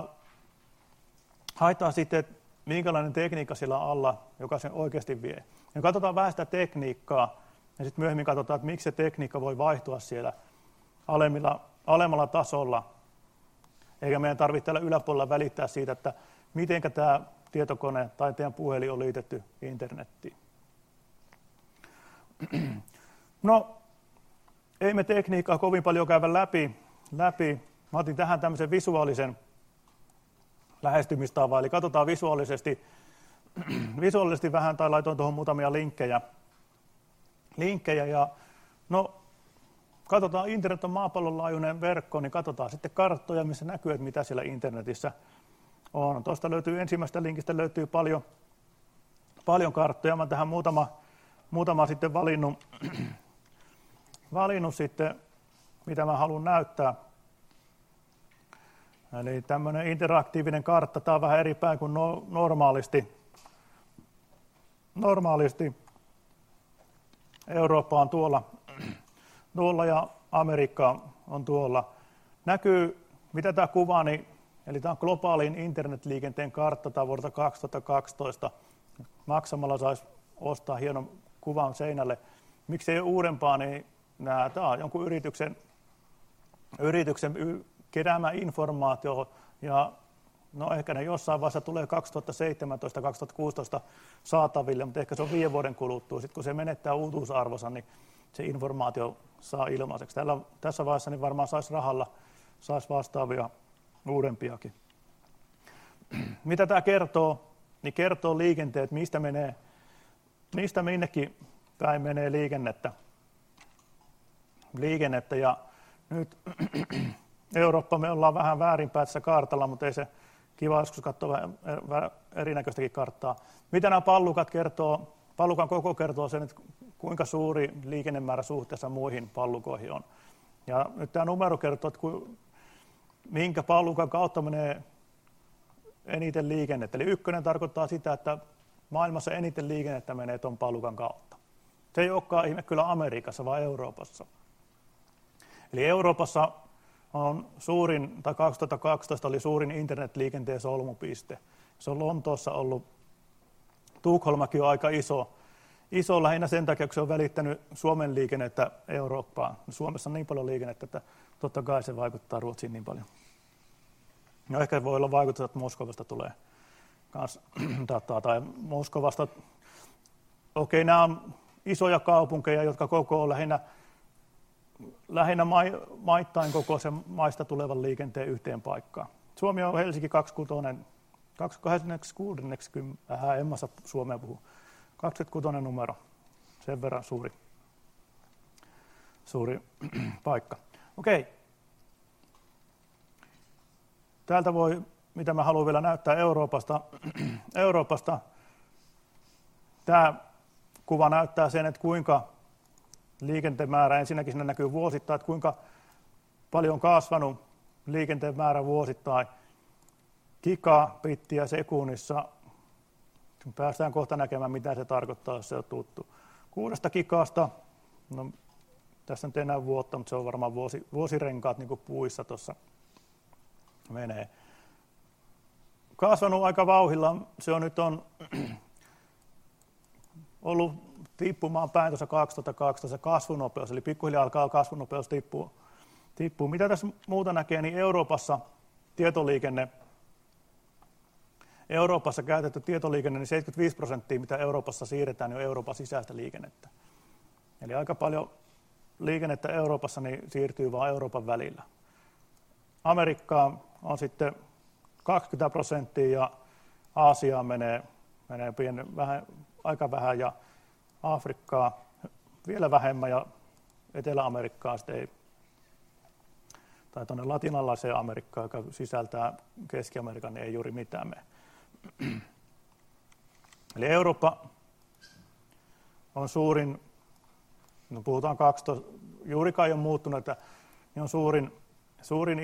haittaa sitten, että minkälainen tekniikka sillä on alla, joka sen oikeasti vie. Ja katsotaan vähän sitä tekniikkaa, ja sitten myöhemmin katsotaan, että miksi se tekniikka voi vaihtua siellä alemmalla tasolla, eikä meidän tarvitse täällä yläpuolella välittää siitä, että miten tämä tietokone tai teidän puhelin on liitetty internettiin. No, ei me tekniikkaa kovin paljon käydä läpi. Mä otin tähän tämmöisen visuaalisen lähestymistavan, eli katsotaan visuaalisesti vähän, tai laitoin tuohon muutamia linkkejä ja no, katsotaan, internet on maapallon laajuinen verkko, niin katsotaan sitten karttoja, missä näkyy, että mitä siellä internetissä on. Tuosta löytyy ensimmäisestä linkistä löytyy paljon karttoja. Mä tähän muutama sitten valinnut sitten, mitä mä haluan näyttää. Eli tämmöinen interaktiivinen kartta, tämä on vähän eri päin kuin normaalisti. Eurooppa on tuolla ja Amerikka on tuolla. Näkyy, mitä tämä kuvaa, niin, eli tämä on globaalin internetliikenteen kartta, tämä vuodelta 2012. Maksamalla saisi ostaa hienon kuvan seinälle. Miksi ei ole uudempaa, niin tämä on jonkun yrityksen keräämä informaatio, ja no ehkä ne jossain vaiheessa tulee 2017-2016 saataville, mutta ehkä se on 5 vuoden kuluttua. Sitten kun se menettää uutuusarvonsa, niin se informaatio saa ilmaiseksi. Tässä vaiheessa niin varmaan saisi rahalla vastaavia uudempiakin. Mitä tämä kertoo? Niin kertoo liikenteet, mistä minnekin päin menee liikennettä. Ja nyt Eurooppa me ollaan vähän väärinpäin tässä kartalla, mutta ei se kiva joskus katsoa vähän erinäköistäkin karttaa. Mitä nämä pallukat kertoo? Pallukan koko kertoo sen, että kuinka suuri liikennemäärä suhteessa muihin pallukoihin on. Ja nyt tämä numero kertoo, että minkä pallukan kautta menee eniten liikennettä. Eli 1 tarkoittaa sitä, että maailmassa eniten liikennettä menee tuon pallukan kautta. Se ei olekaan ihme kyllä Amerikassa, vaan Euroopassa. Eli Euroopassa on 2012 oli suurin internetliikenteen solmupiste. Se on Lontoossa ollut. Tukholmakin on aika iso lähinnä sen takia, kun se on välittänyt Suomen liikennettä Eurooppaan. Suomessa on niin paljon liikennettä, että totta kai se vaikuttaa Ruotsiin niin paljon. No ehkä voi olla vaikutus, että Moskovasta tulee kans dataa, tai Moskovasta. Okei, nämä on isoja kaupunkeja, jotka koko on lähinnä maittain koko sen maista tulevan liikenteen yhteen paikkaan. Suomi on Helsinki 26, en mä saa suomea puhua, 26 numero, sen verran suuri paikka. Okei. Täältä voi, mitä mä haluan vielä näyttää Euroopasta. Tämä kuva näyttää sen, että kuinka liikenteen määrä, ensinnäkin siinä näkyy vuosittain, että kuinka paljon on kasvanut liikenteen määrä vuosittain gigabittiä sekunnissa. Päästään kohta näkemään, mitä se tarkoittaa, jos se on tuttu. 6 gigasta, no Tässä nyt enää vuotta, mutta se on varmaan vuosirenkaat niin kuin puissa tuossa menee. Kasvanut aika vauhdilla. Se on nyt ollut tippumaan päin tuossa 2012 kasvunopeus, eli pikkuhiljaa alkaa kasvunopeus tippuu. Mitä tässä muuta näkee, niin Euroopassa käytetty tietoliikenne, niin 75%, mitä Euroopassa siirretään, niin on Euroopan sisäistä liikennettä. Eli aika paljon liikennettä Euroopassa niin siirtyy vain Euroopan välillä. Amerikkaan on sitten 20% ja Aasiaan menee aika vähän ja Afrikkaa vielä vähemmän ja Etelä-Amerikkaan sitten ei, tai tuonne latinalaiseen Amerikkaan, joka sisältää Keski-Amerikan, niin ei juuri mitään mene. Eli Eurooppa on suurin, no puhutaan 12, juurikaan ei ole muuttunut, että niin on suurin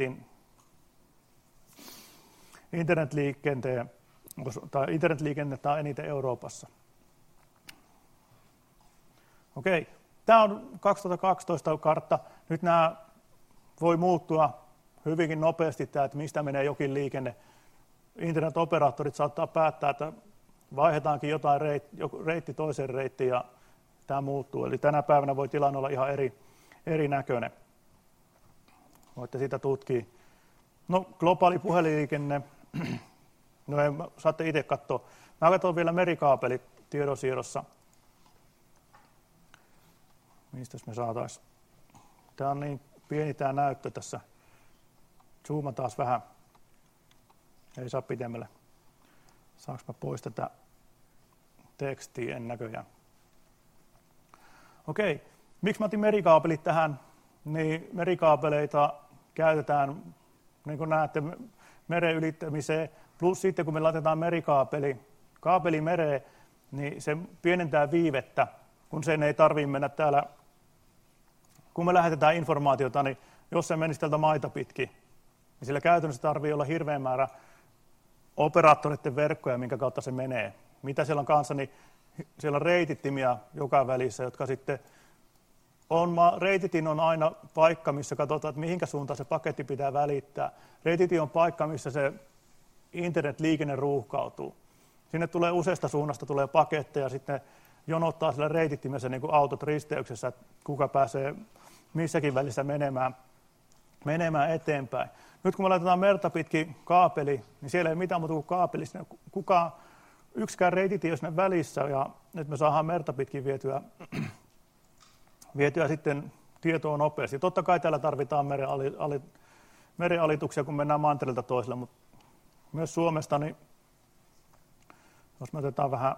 internetliikennettä on eniten Euroopassa. Okei, tämä on 2012 kartta. Nyt nämä voi muuttua hyvinkin nopeasti, että mistä menee jokin liikenne. Internetoperaattorit saattaa päättää, että vaihdetaankin jotain reitti toiseen reittiin ja tämä muuttuu. Eli tänä päivänä voi tilanne olla ihan erinäköinen. Voitte sitä tutkia. No, globaali puhelinliikenne. No, saatte itse katsoa. Mä katson vielä merikaapelit tiedonsiirrossa. Mistäs me saataisiin? Tämä on niin pieni tämä näyttö tässä. Zooma taas vähän. Ei saa pitemmälle. Saanko mä pois tätä tekstiä? En näköjään. Okei. Miksi mä otin merikaapelit tähän? Niin merikaapeleita käytetään, niin kuin näette, meren ylittämiseen. Plus sitten kun me laitetaan kaapeli mereen, niin se pienentää viivettä, kun sen ei tarvitse mennä täällä. Kun me lähetetään informaatiota, niin jos se menisi täältä maita pitkin, niin sillä käytännössä tarvitsee olla hirveän määrä operaattoreiden verkkoja, minkä kautta se menee. Mitä siellä on kanssa, niin siellä on reitittimia joka välissä, jotka sitten reititin on aina paikka, missä katsotaan, että mihinkä suuntaan se paketti pitää välittää. Reititin on paikka, missä se internetliikenne ruuhkautuu. Sinne tulee useasta suunnasta tulee paketteja ja sitten jonottaa sillä reitittimessä niin kuin autot risteyksessä, että kuka pääsee missäkin välissä menemään eteenpäin. Nyt kun me laitetaan merta pitkin kaapeli, niin siellä ei mitään muuta kuin kaapeli. Yksikään reititin ei ole siinä välissä ja nyt me saadaan merta pitkin vietyä sitten tietoa nopeasti. Totta kai täällä tarvitaan merenalituksia, kun mennään mantereelta toiselle, mutta myös Suomesta, niin jos me otetaan vähän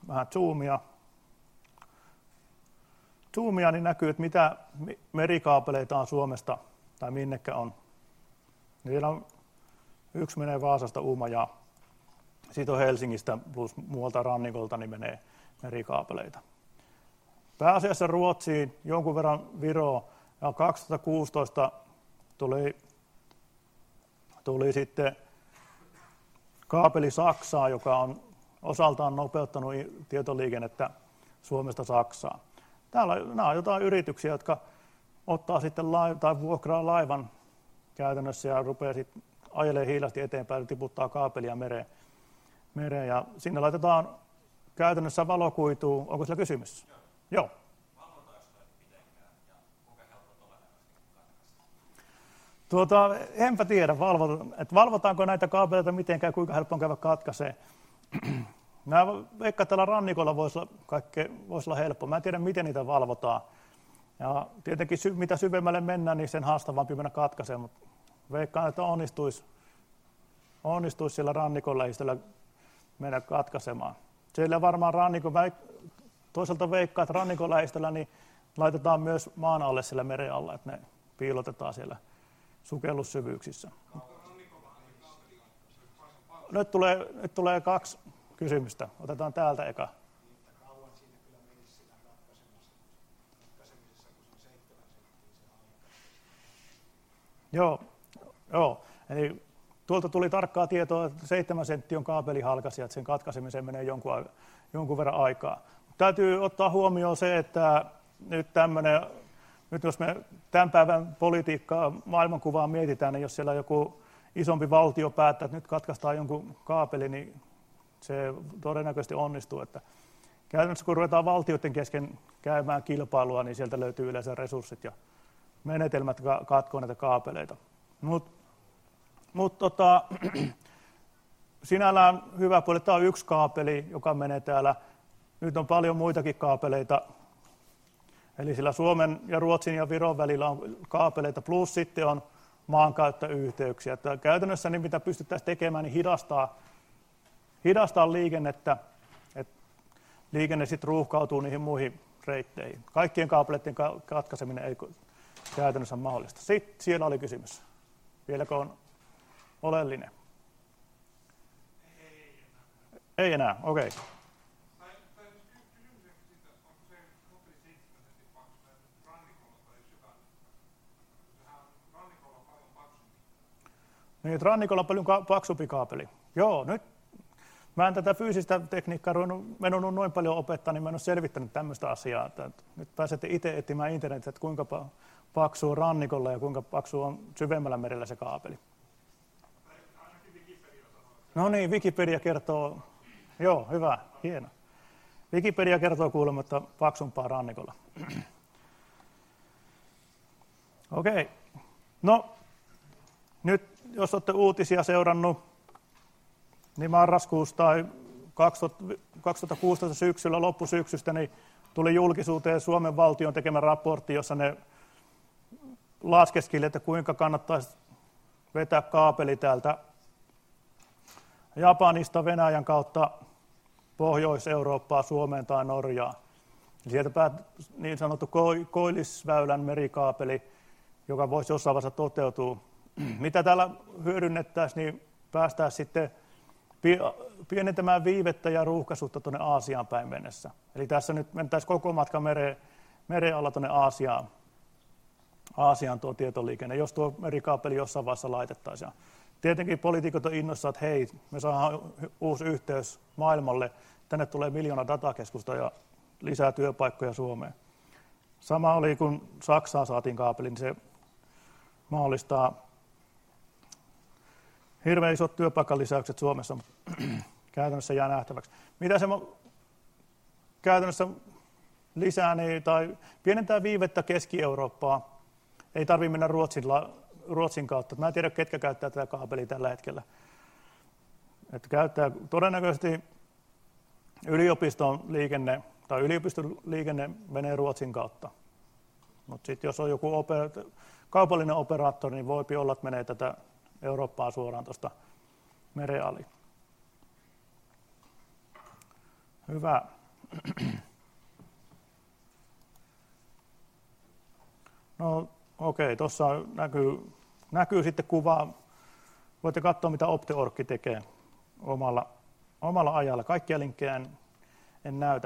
zoomia, niin näkyy, että mitä merikaapeleita on Suomesta tai minnekä on. Niillä on yksi menee Vaasasta Uumajaan, siitä on Helsingistä plus muualta rannikolta niin menee merikaapeleita. Pääasiassa Ruotsiin, jonkun verran Viroon ja 2016 tuli sitten kaapeli Saksaan, joka on osaltaan nopeuttanut tietoliikennettä Suomesta Saksaan. Nämä on jotain yrityksiä, jotka ottaa sitten tai vuokraa laivan käytännössä ja rupeaa sitten ajelemaan hiilasti eteenpäin ja tiputtaa kaapelia mereen. Ja sinne laitetaan käytännössä valokuitua. Onko sillä kysymys? Joo. Valvotaanko sitä mitenkään ja kuinka helppo todennäköisesti Enpä tiedä, valvotaanko näitä kaapeleita mitenkään ja kuinka helppo on käydä katkaisee. Mä veikkaan, että tällä rannikolla voisi olla helppo. Mä en tiedä, miten niitä valvotaan. Ja tietenkin mitä syvemmälle mennään, niin sen haastavampi mennä katkaisee, mutta veikkaan, että onnistuisi siellä rannikolla mennä katkaisemaan. Siellä varmaan toisaalta veikkaa, että rannikon lähistöllä niin laitetaan myös maan alle siellä meren alla, että ne piilotetaan siellä sukellussyvyyksissä. Nyt tulee kaksi kysymystä. Otetaan täältä eka. Kauan siinä kyllä menisi sitä katkaisemisessa, kun se on 7 senttiä se aika. Joo. Eli tuolta tuli tarkkaa tietoa, että 7 senttiä on kaapelihalkaisi, että sen katkaisemiseen menee jonkun verran aikaa. Täytyy ottaa huomioon se, että nyt tämmöinen nyt jos me tämän päivän politiikkaa, maailmankuvaa mietitään, niin jos siellä joku isompi valtio päättää, että nyt katkaistaan jonkun kaapeli, niin se todennäköisesti onnistuu. Että käytännössä kun ruvetaan valtioiden kesken käymään kilpailua, niin sieltä löytyy yleensä resurssit ja menetelmät katkoa näitä kaapeleita. Mutta sinällään hyvä puoli, että tämä on yksi kaapeli, joka menee täällä. Nyt on paljon muitakin kaapeleita. Eli sillä Suomen ja Ruotsin ja Viron välillä on kaapeleita, plus sitten on maankäyttöyhteyksiä. Että käytännössä niin mitä pystyttäisiin tekemään, niin hidastaa liikennettä, että liikenne sitten ruuhkautuu niihin muihin reitteihin. Kaikkien kaapeleiden katkaiseminen ei käytännössä mahdollista. Sitten siellä oli kysymys. Vieläkö on oleellinen? Ei enää, okei. Okay. Niin, että rannikolla on paljon paksumpi kaapeli. Joo, nyt mä en tätä fyysistä tekniikkaa mennyt noin paljon opettaa, niin mä en ole selvittänyt tämmöistä asiaa. Että nyt pääsette itse etsimään internetissä, että kuinka paksu on rannikolla ja kuinka paksu on syvemmällä merellä se kaapeli. No niin, Wikipedia kertoo, joo, hyvä, hieno. Wikipedia kertoo kuulemma, että paksumpaa rannikolla. Okei, no nyt jos olette uutisia seurannut, niin marraskuussa tai 2016 syksyllä, loppusyksystä, niin tuli julkisuuteen Suomen valtion tekemä raportti, jossa ne laskeskeli, että kuinka kannattaisi vetää kaapeli täältä Japanista Venäjän kautta Pohjois-Eurooppaa, Suomeen tai Norjaan. Sieltä niin sanottu Koillisväylän merikaapeli, joka voisi jossain vaiheessa toteutua. Mitä täällä hyödynnettäisiin, niin päästään sitten pienentämään viivettä ja ruuhkaisuutta tuonne Aasiaan päin mennessä. Eli tässä nyt mentäisiin koko matka meren alla tuonne Aasiaan tuo tietoliikenne, jos tuo merikaapeli jossain vaiheessa laitettaisiin. Tietenkin poliitikot on innossa, että hei, me saadaan uusi yhteys maailmalle, tänne tulee 1 miljoona datakeskusta ja lisää työpaikkoja Suomeen. Sama oli, kun Saksaan saatiin kaapeli, niin se mahdollistaa hirveän isot työpaikan lisäykset Suomessa, mutta käytännössä jää nähtäväksi. Mitä se käytännössä lisää, niin, tai pienentää viivettä Keski-Eurooppaa, ei tarvitse mennä Ruotsin kautta. Mä en tiedä, ketkä käyttää tätä kaapelia tällä hetkellä. Että käyttää todennäköisesti yliopiston liikenne menee Ruotsin kautta. Mutta sitten jos on joku kaupallinen operaattori, niin voi olla, että menee tätä Eurooppaa suoraan tuosta meren ali. Hyvä. No okei, tuossa näkyy sitten kuva. Voitte katsoa, mitä Opteorkki tekee omalla ajalla. Kaikkia linkkejä en näytä.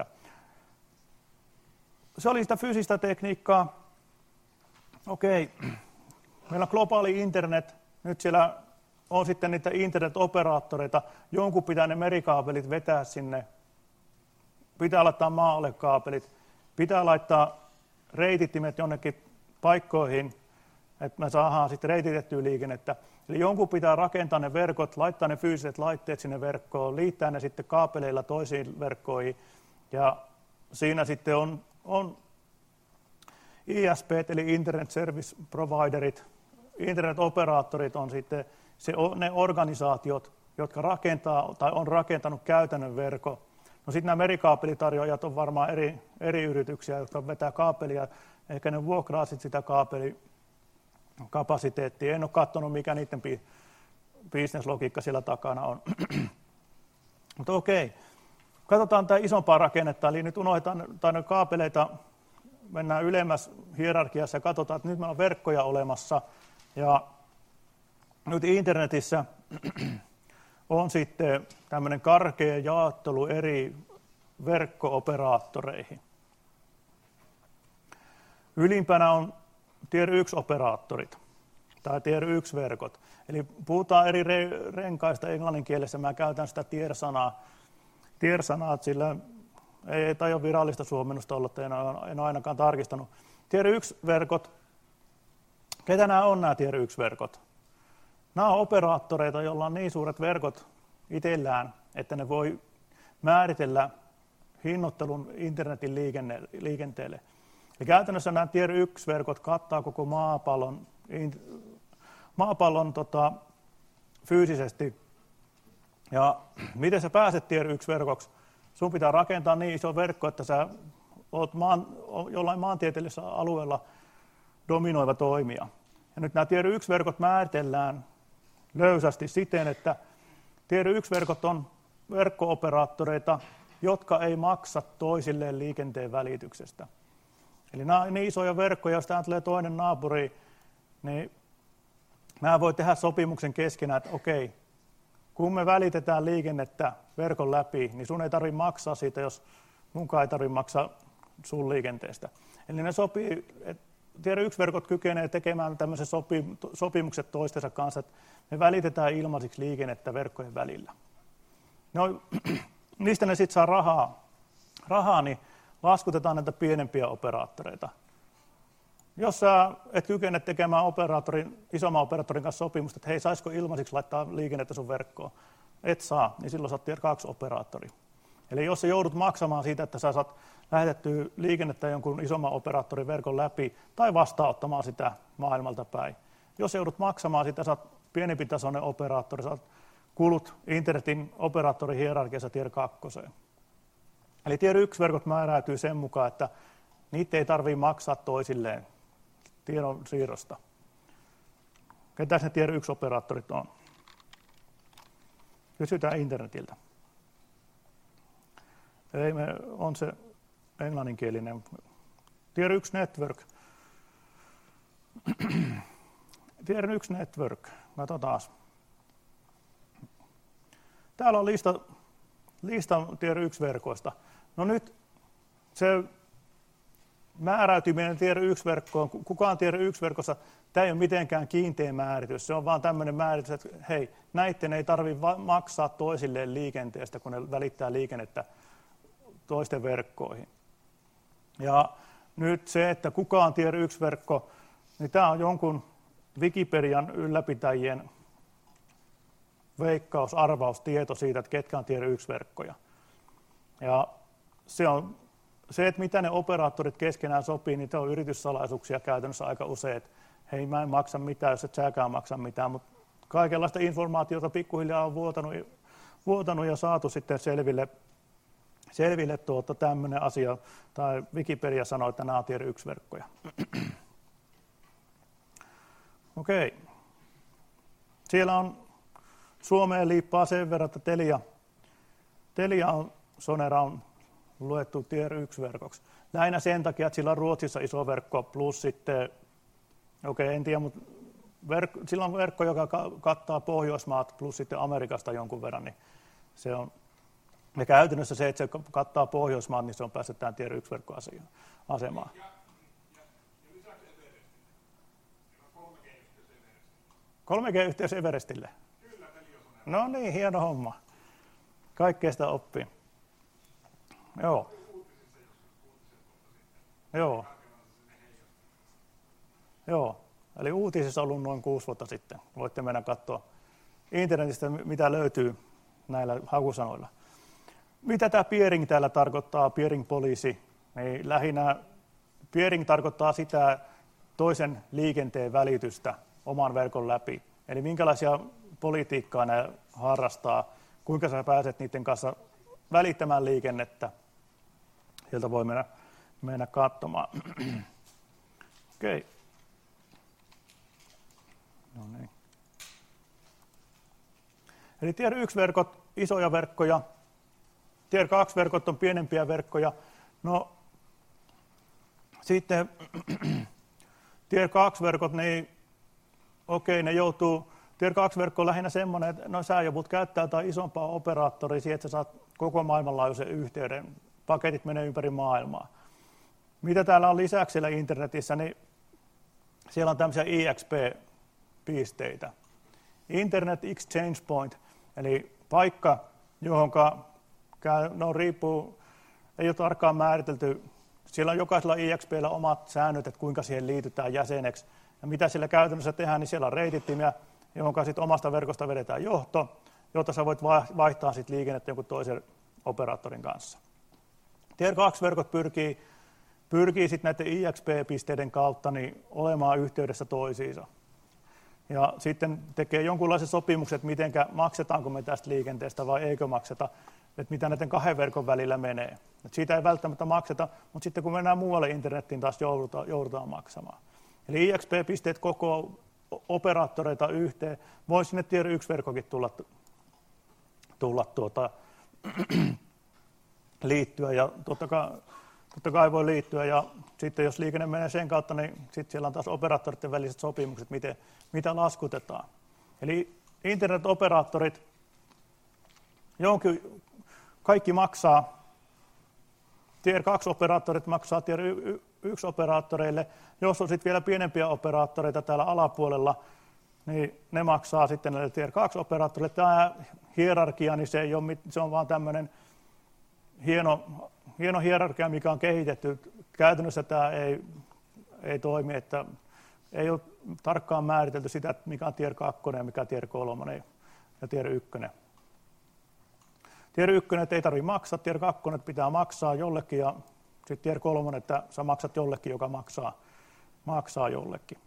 Se oli sitä fyysistä tekniikkaa. Okei, meillä on globaali internet. Nyt siellä on sitten niitä internet-operaattoreita. Jonkun pitää ne merikaapelit vetää sinne. Pitää laittaa maa-alle kaapelit. Pitää laittaa reitittimet jonnekin paikkoihin, että me saadaan sitten reititettyä liikennettä. Eli jonkun pitää rakentaa ne verkot, laittaa ne fyysiset laitteet sinne verkkoon, liittää ne sitten kaapeleilla toisiin verkkoihin. Ja siinä sitten on ISP, eli Internet Service Providerit, internet-operaattorit on sitten ne organisaatiot, jotka rakentaa tai on rakentanut käytännön verkon. No sitten nämä merikaapelitarjoajat on varmaan eri yrityksiä, jotka vetää kaapelia. Ehkä ne vuokraa sitten sitä kaapelikapasiteettia. En ole katsonut, mikä niiden bisneslogiikka siellä takana on. Mutta okei, katsotaan tämä isompaa rakennetta. Eli nyt unohdetaan kaapeleita, mennään ylemmäs hierarkiassa ja katsotaan, että nyt meillä on verkkoja olemassa. Ja nyt internetissä on sitten tämmöinen karkea jaottelu eri verkko-operaattoreihin. Ylimpänä on Tier 1-operaattorit tai Tier 1-verkot. Eli puhutaan eri renkaista englannin kielessä. Mä käytän sitä tier-sanaa, sillä ei ole virallista suomennusta ollut, en ole ainakaan tarkistanut. Tier 1-verkot, ketä nämä on nämä Tier 1-verkot? Nämä on operaattoreita, joilla on niin suuret verkot itsellään, että ne voi määritellä hinnoittelun internetin liikenteelle. Eli käytännössä nämä Tier 1-verkot kattaa koko maapallon fyysisesti. Ja miten sä pääset Tier 1-verkoksi? Sun pitää rakentaa niin iso verkko, että sä oot jollain maantieteellisellä alueella dominoiva toimija. Ja nyt nämä Tier 1-verkot määritellään löysästi siten, että Tier 1-verkot on verkko-operaattoreita, jotka ei maksa toisilleen liikenteen välityksestä. Eli nämä on niin isoja verkkoja, jos tähän tulee toinen naapuri, niin nämä voi tehdä sopimuksen keskenään, että okei, kun me välitetään liikennettä verkon läpi, niin sun ei tarvitse maksaa siitä, jos munkaan ei tarvitse maksaa sun liikenteestä. Eli ne sopii, Tier 1-verkot kykenee tekemään tämmöiset sopimukset toistensa kanssa, että me välitetään ilmaisiksi liikennettä verkkojen välillä. No, mistä ne sitten saa rahaa, niin laskutetaan näitä pienempiä operaattoreita. Jos sä et kykene tekemään isomman operaattorin kanssa sopimusta, että hei, saisiko ilmaisiksi laittaa liikennettä sun verkkoon, et saa, niin silloin sä oot Tier 2-operaattori. Eli jos sä joudut maksamaan siitä, että sä saat lähetettyä liikennettä jonkun isomman operaattorin verkon läpi tai vastaanottamaan sitä maailmalta päin. Jos joudut maksamaan sitä, sä oot pienempitasoinen operaattori, sä kuulut internetin operaattorin hierarkiassa Tier 2. Eli Tier 1-verkot määräytyy sen mukaan, että niitä ei tarvitse maksaa toisilleen tiedon siirrosta. Ketäs ne Tier 1-operaattorit on? Kysytään internetiltä. Ei, on se englanninkielinen. Tier 1 Network. Tier 1 Network. Katsotaan. Täällä on lista Tier 1-verkoista. No nyt se määräytyminen Tier 1-verkkoon, kukaan Tier 1-verkossa, tämä ei ole mitenkään kiinteä määritys. Se on vaan tämmöinen määritys, että hei, näiden ei tarvitse maksaa toisilleen liikenteestä, kun ne välittää liikennettä toisten verkkoihin. Ja nyt se, että kuka on Tier 1-verkko, niin tämä on jonkun Wikipedian ylläpitäjien arvaustieto siitä, että ketkä on Tier 1-verkkoja. Ja se, että mitä ne operaattorit keskenään sopii, niin se on yrityssalaisuuksia käytännössä aika usein, että hei, mä en maksa mitään, jos et säkään maksa mitään, mutta kaikenlaista informaatiota pikkuhiljaa on vuotanut ja saatu sitten selville tämmöinen asia, tai Wikipedia sanoo, että nämä on Tier 1-verkkoja. Okei. Siellä on Suomeen liippaa sen verran, että Sonera on luettu Tier 1-verkoksi. Lähinnä sen takia, että sillä on Ruotsissa iso verkko, plus sitten, en tiedä, mutta sillä on verkko, joka kattaa Pohjoismaat, plus sitten Amerikasta jonkun verran, niin se on. Ja käytännössä se, että se kattaa Pohjoismaat, niin se on päässyt tähän Tier 1-verkkoasemaan. Ja lisäksi Everestille. 3G-yhteys Everestille. Kyllä, Teliosonera. No niin, hieno homma. Kaikkea sitä oppii. Joo. Joo. Joo. Eli uutisissa on ollut noin 6 vuotta sitten. Voitte mennä katsoa internetistä, mitä löytyy näillä hakusanoilla. Mitä tämä peering täällä tarkoittaa, peering-poliisi? Niin lähinnä peering tarkoittaa sitä toisen liikenteen välitystä oman verkon läpi. Eli minkälaisia politiikkaa ne harrastaa, kuinka sä pääset niiden kanssa välittämään liikennettä. Sieltä voi mennä katsomaan. Okei. No niin. Eli Tier 1-verkot, isoja verkkoja. Tier 2-verkot on pienempiä verkkoja. No, sitten Tier 2-verkot, niin ne joutuu, Tier 2-verkko on lähinnä semmoinen, että sä joudut käyttää jotain isompaa operaattoria siihen, että sä saat koko maailmanlaajuisen yhteyden. Paketit menee ympäri maailmaa. Mitä täällä on lisäksi siellä internetissä, niin siellä on tämmöisiä IXP-pisteitä. Internet Exchange Point, eli paikka, johonka riippuu, ei ole tarkkaan määritelty siellä on jokaisella IXP:llä omat säännöt, että kuinka siihen liitytään jäseneksi. Ja mitä siellä käytännössä tehdään, niin siellä on reitittimiä, jonka sitten omasta verkosta vedetään johto, jotta sä voit vaihtaa sit liikennettä jonkun toisen operaattorin kanssa. Tier 2-verkot pyrkii sitten näiden IXP-pisteiden kautta niin olemaan yhteydessä toisiinsa. Ja sitten tekee jonkunlaiset sopimukset, mitenkä maksetaanko me tästä liikenteestä vai eikö makseta, että mitä näiden kahden verkon välillä menee. Et siitä ei välttämättä makseta, mutta sitten kun mennään muualle internettiin, taas joudutaan maksamaan. Eli IXP-pisteet koko operaattoreita yhteen. Voi sinne Tier 1-verkkokin tulla liittyä, ja totta kai voi liittyä, ja sitten jos liikenne menee sen kautta, niin sitten siellä on taas operaattoreiden väliset sopimukset, mitä laskutetaan. Eli internetoperaattorit, kaikki maksaa, Tier 2-operaattorit maksaa Tier 1-operaattoreille, jos on sitten vielä pienempiä operaattoreita täällä alapuolella, niin ne maksaa sitten näille Tier 2-operaattoreille. Tämä hierarkia, niin se on vaan tämmöinen hieno hierarkia, mikä on kehitetty. Käytännössä tämä ei toimi, että ei ole tarkkaan määritelty sitä, mikä on Tier 2 ja mikä on Tier 3 ja Tier 1. Tier 1 ei tarvitse maksaa, Tier 2 pitää maksaa jollekin ja sitten Tier 3, että sä maksat jollekin, joka maksaa jollekin.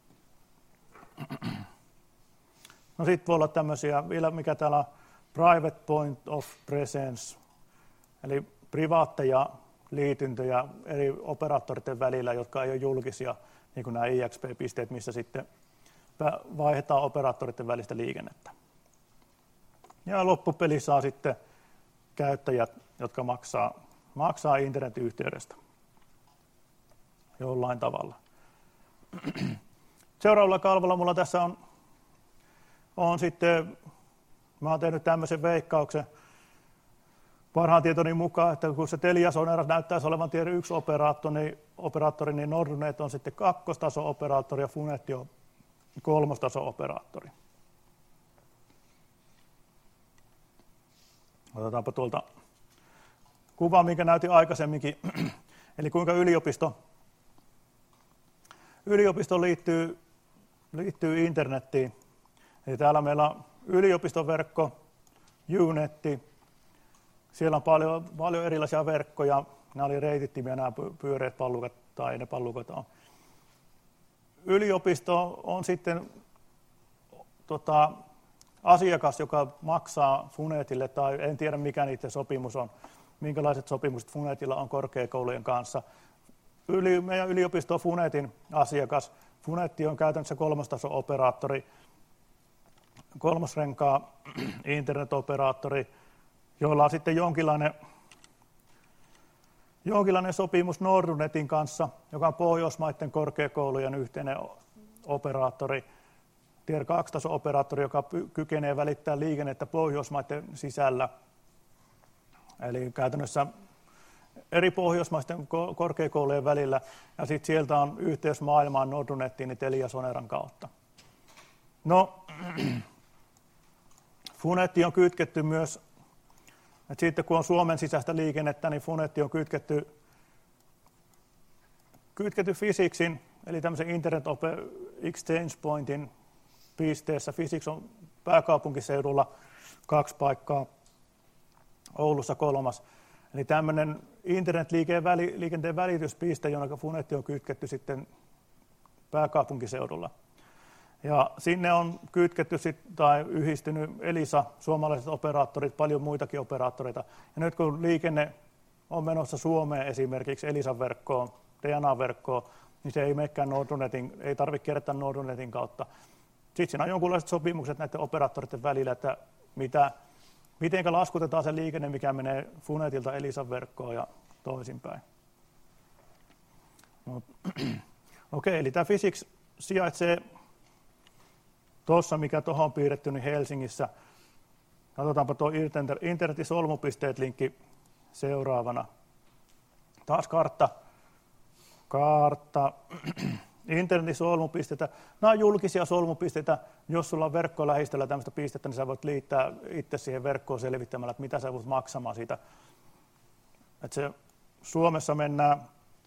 No sitten voi olla tämmöisiä, vielä mikä täällä on, private point of presence, eli privaatteja liityntöjä eri operaattoreiden välillä, jotka ei ole julkisia, niin kuin nämä IXP-pisteet, missä sitten vaihdetaan operaattoreiden välistä liikennettä. Ja loppupeli saa sitten käyttäjät, jotka maksaa internetyhteydestä jollain tavalla. Seuraavalla kalvolla mulla tässä on sitten, mä oon tehnyt tämmöisen veikkauksen parhaan tietoni mukaan, että kun se TeliaSonera näyttäisi olevan Tier 1-operaattori, niin Nordnet on sitten 2-taso-operaattori ja Funetti on 3-taso-operaattori. Otetaanpa tuolta kuva, minkä näytin aikaisemminkin, eli kuinka yliopisto liittyy internettiin. Eli täällä meillä on yliopistoverkko, Unetti, siellä on paljon erilaisia verkkoja, nämä oli reitittimiä, nämä pyöreät pallukat, tai ne pallukat on. Yliopisto on sitten asiakas, joka maksaa Funetille, tai en tiedä mikä niiden sopimus on, minkälaiset sopimukset Funetilla on korkeakoulujen kanssa. Meidän yliopisto on Funetin asiakas. Funetti on käytännössä 3-taso-operaattori, 3-renkaa internetoperaattori, joilla on sitten jonkinlainen sopimus Nordnetin kanssa, joka on Pohjoismaiden korkeakoulujen yhteinen operaattori, Tier 2-taso-operaattori, joka kykenee välittämään liikennettä Pohjoismaiden sisällä. Eli käytännössä eri pohjoismaisten korkeakoulujen välillä, ja sitten sieltä on yhteys maailmaan Nordnetin ja TeliaSoneran kautta. No, Funetti on kytketty myös, että sitten kun on Suomen sisäistä liikennettä, niin Funetti on kytketty Physicsin, eli tämmöisen Internet Exchange Pointin pisteessä. Physics on pääkaupunkiseudulla 2 paikkaa, Oulussa 3. Eli tämmöinen internetliikenteen välityspiste, jonka Funetti on kytketty sitten pääkaupunkiseudulla. Ja sinne on kytketty tai yhdistynyt Elisa, suomalaiset operaattorit, paljon muitakin operaattoreita. Ja nyt kun liikenne on menossa Suomeen esimerkiksi Elisan verkkoon, DNA-verkkoon, niin se ei menekään ei tarvitse kierrättää Nordnetin kautta. Sitten siinä on jonkunlaiset sopimukset näiden operaattoreiden välillä, että miten laskutetaan se liikenne, mikä menee Funetilta Elisan verkkoon ja toisinpäin. Okei, eli tämä Physics sijaitsee tuossa, mikä tuohon on piirretty, niin Helsingissä. Katsotaanpa tuo internetin solmupisteet linkki seuraavana. Taas kartta. Internetin solmupisteitä. Nämä on julkisia solmupisteitä. Jos sulla on verkko lähistöllä tämmöistä pistettä, niin sä voit liittää itse siihen verkkoon selvittämällä, että mitä sä voit maksamaan siitä. Että Suomessa mennään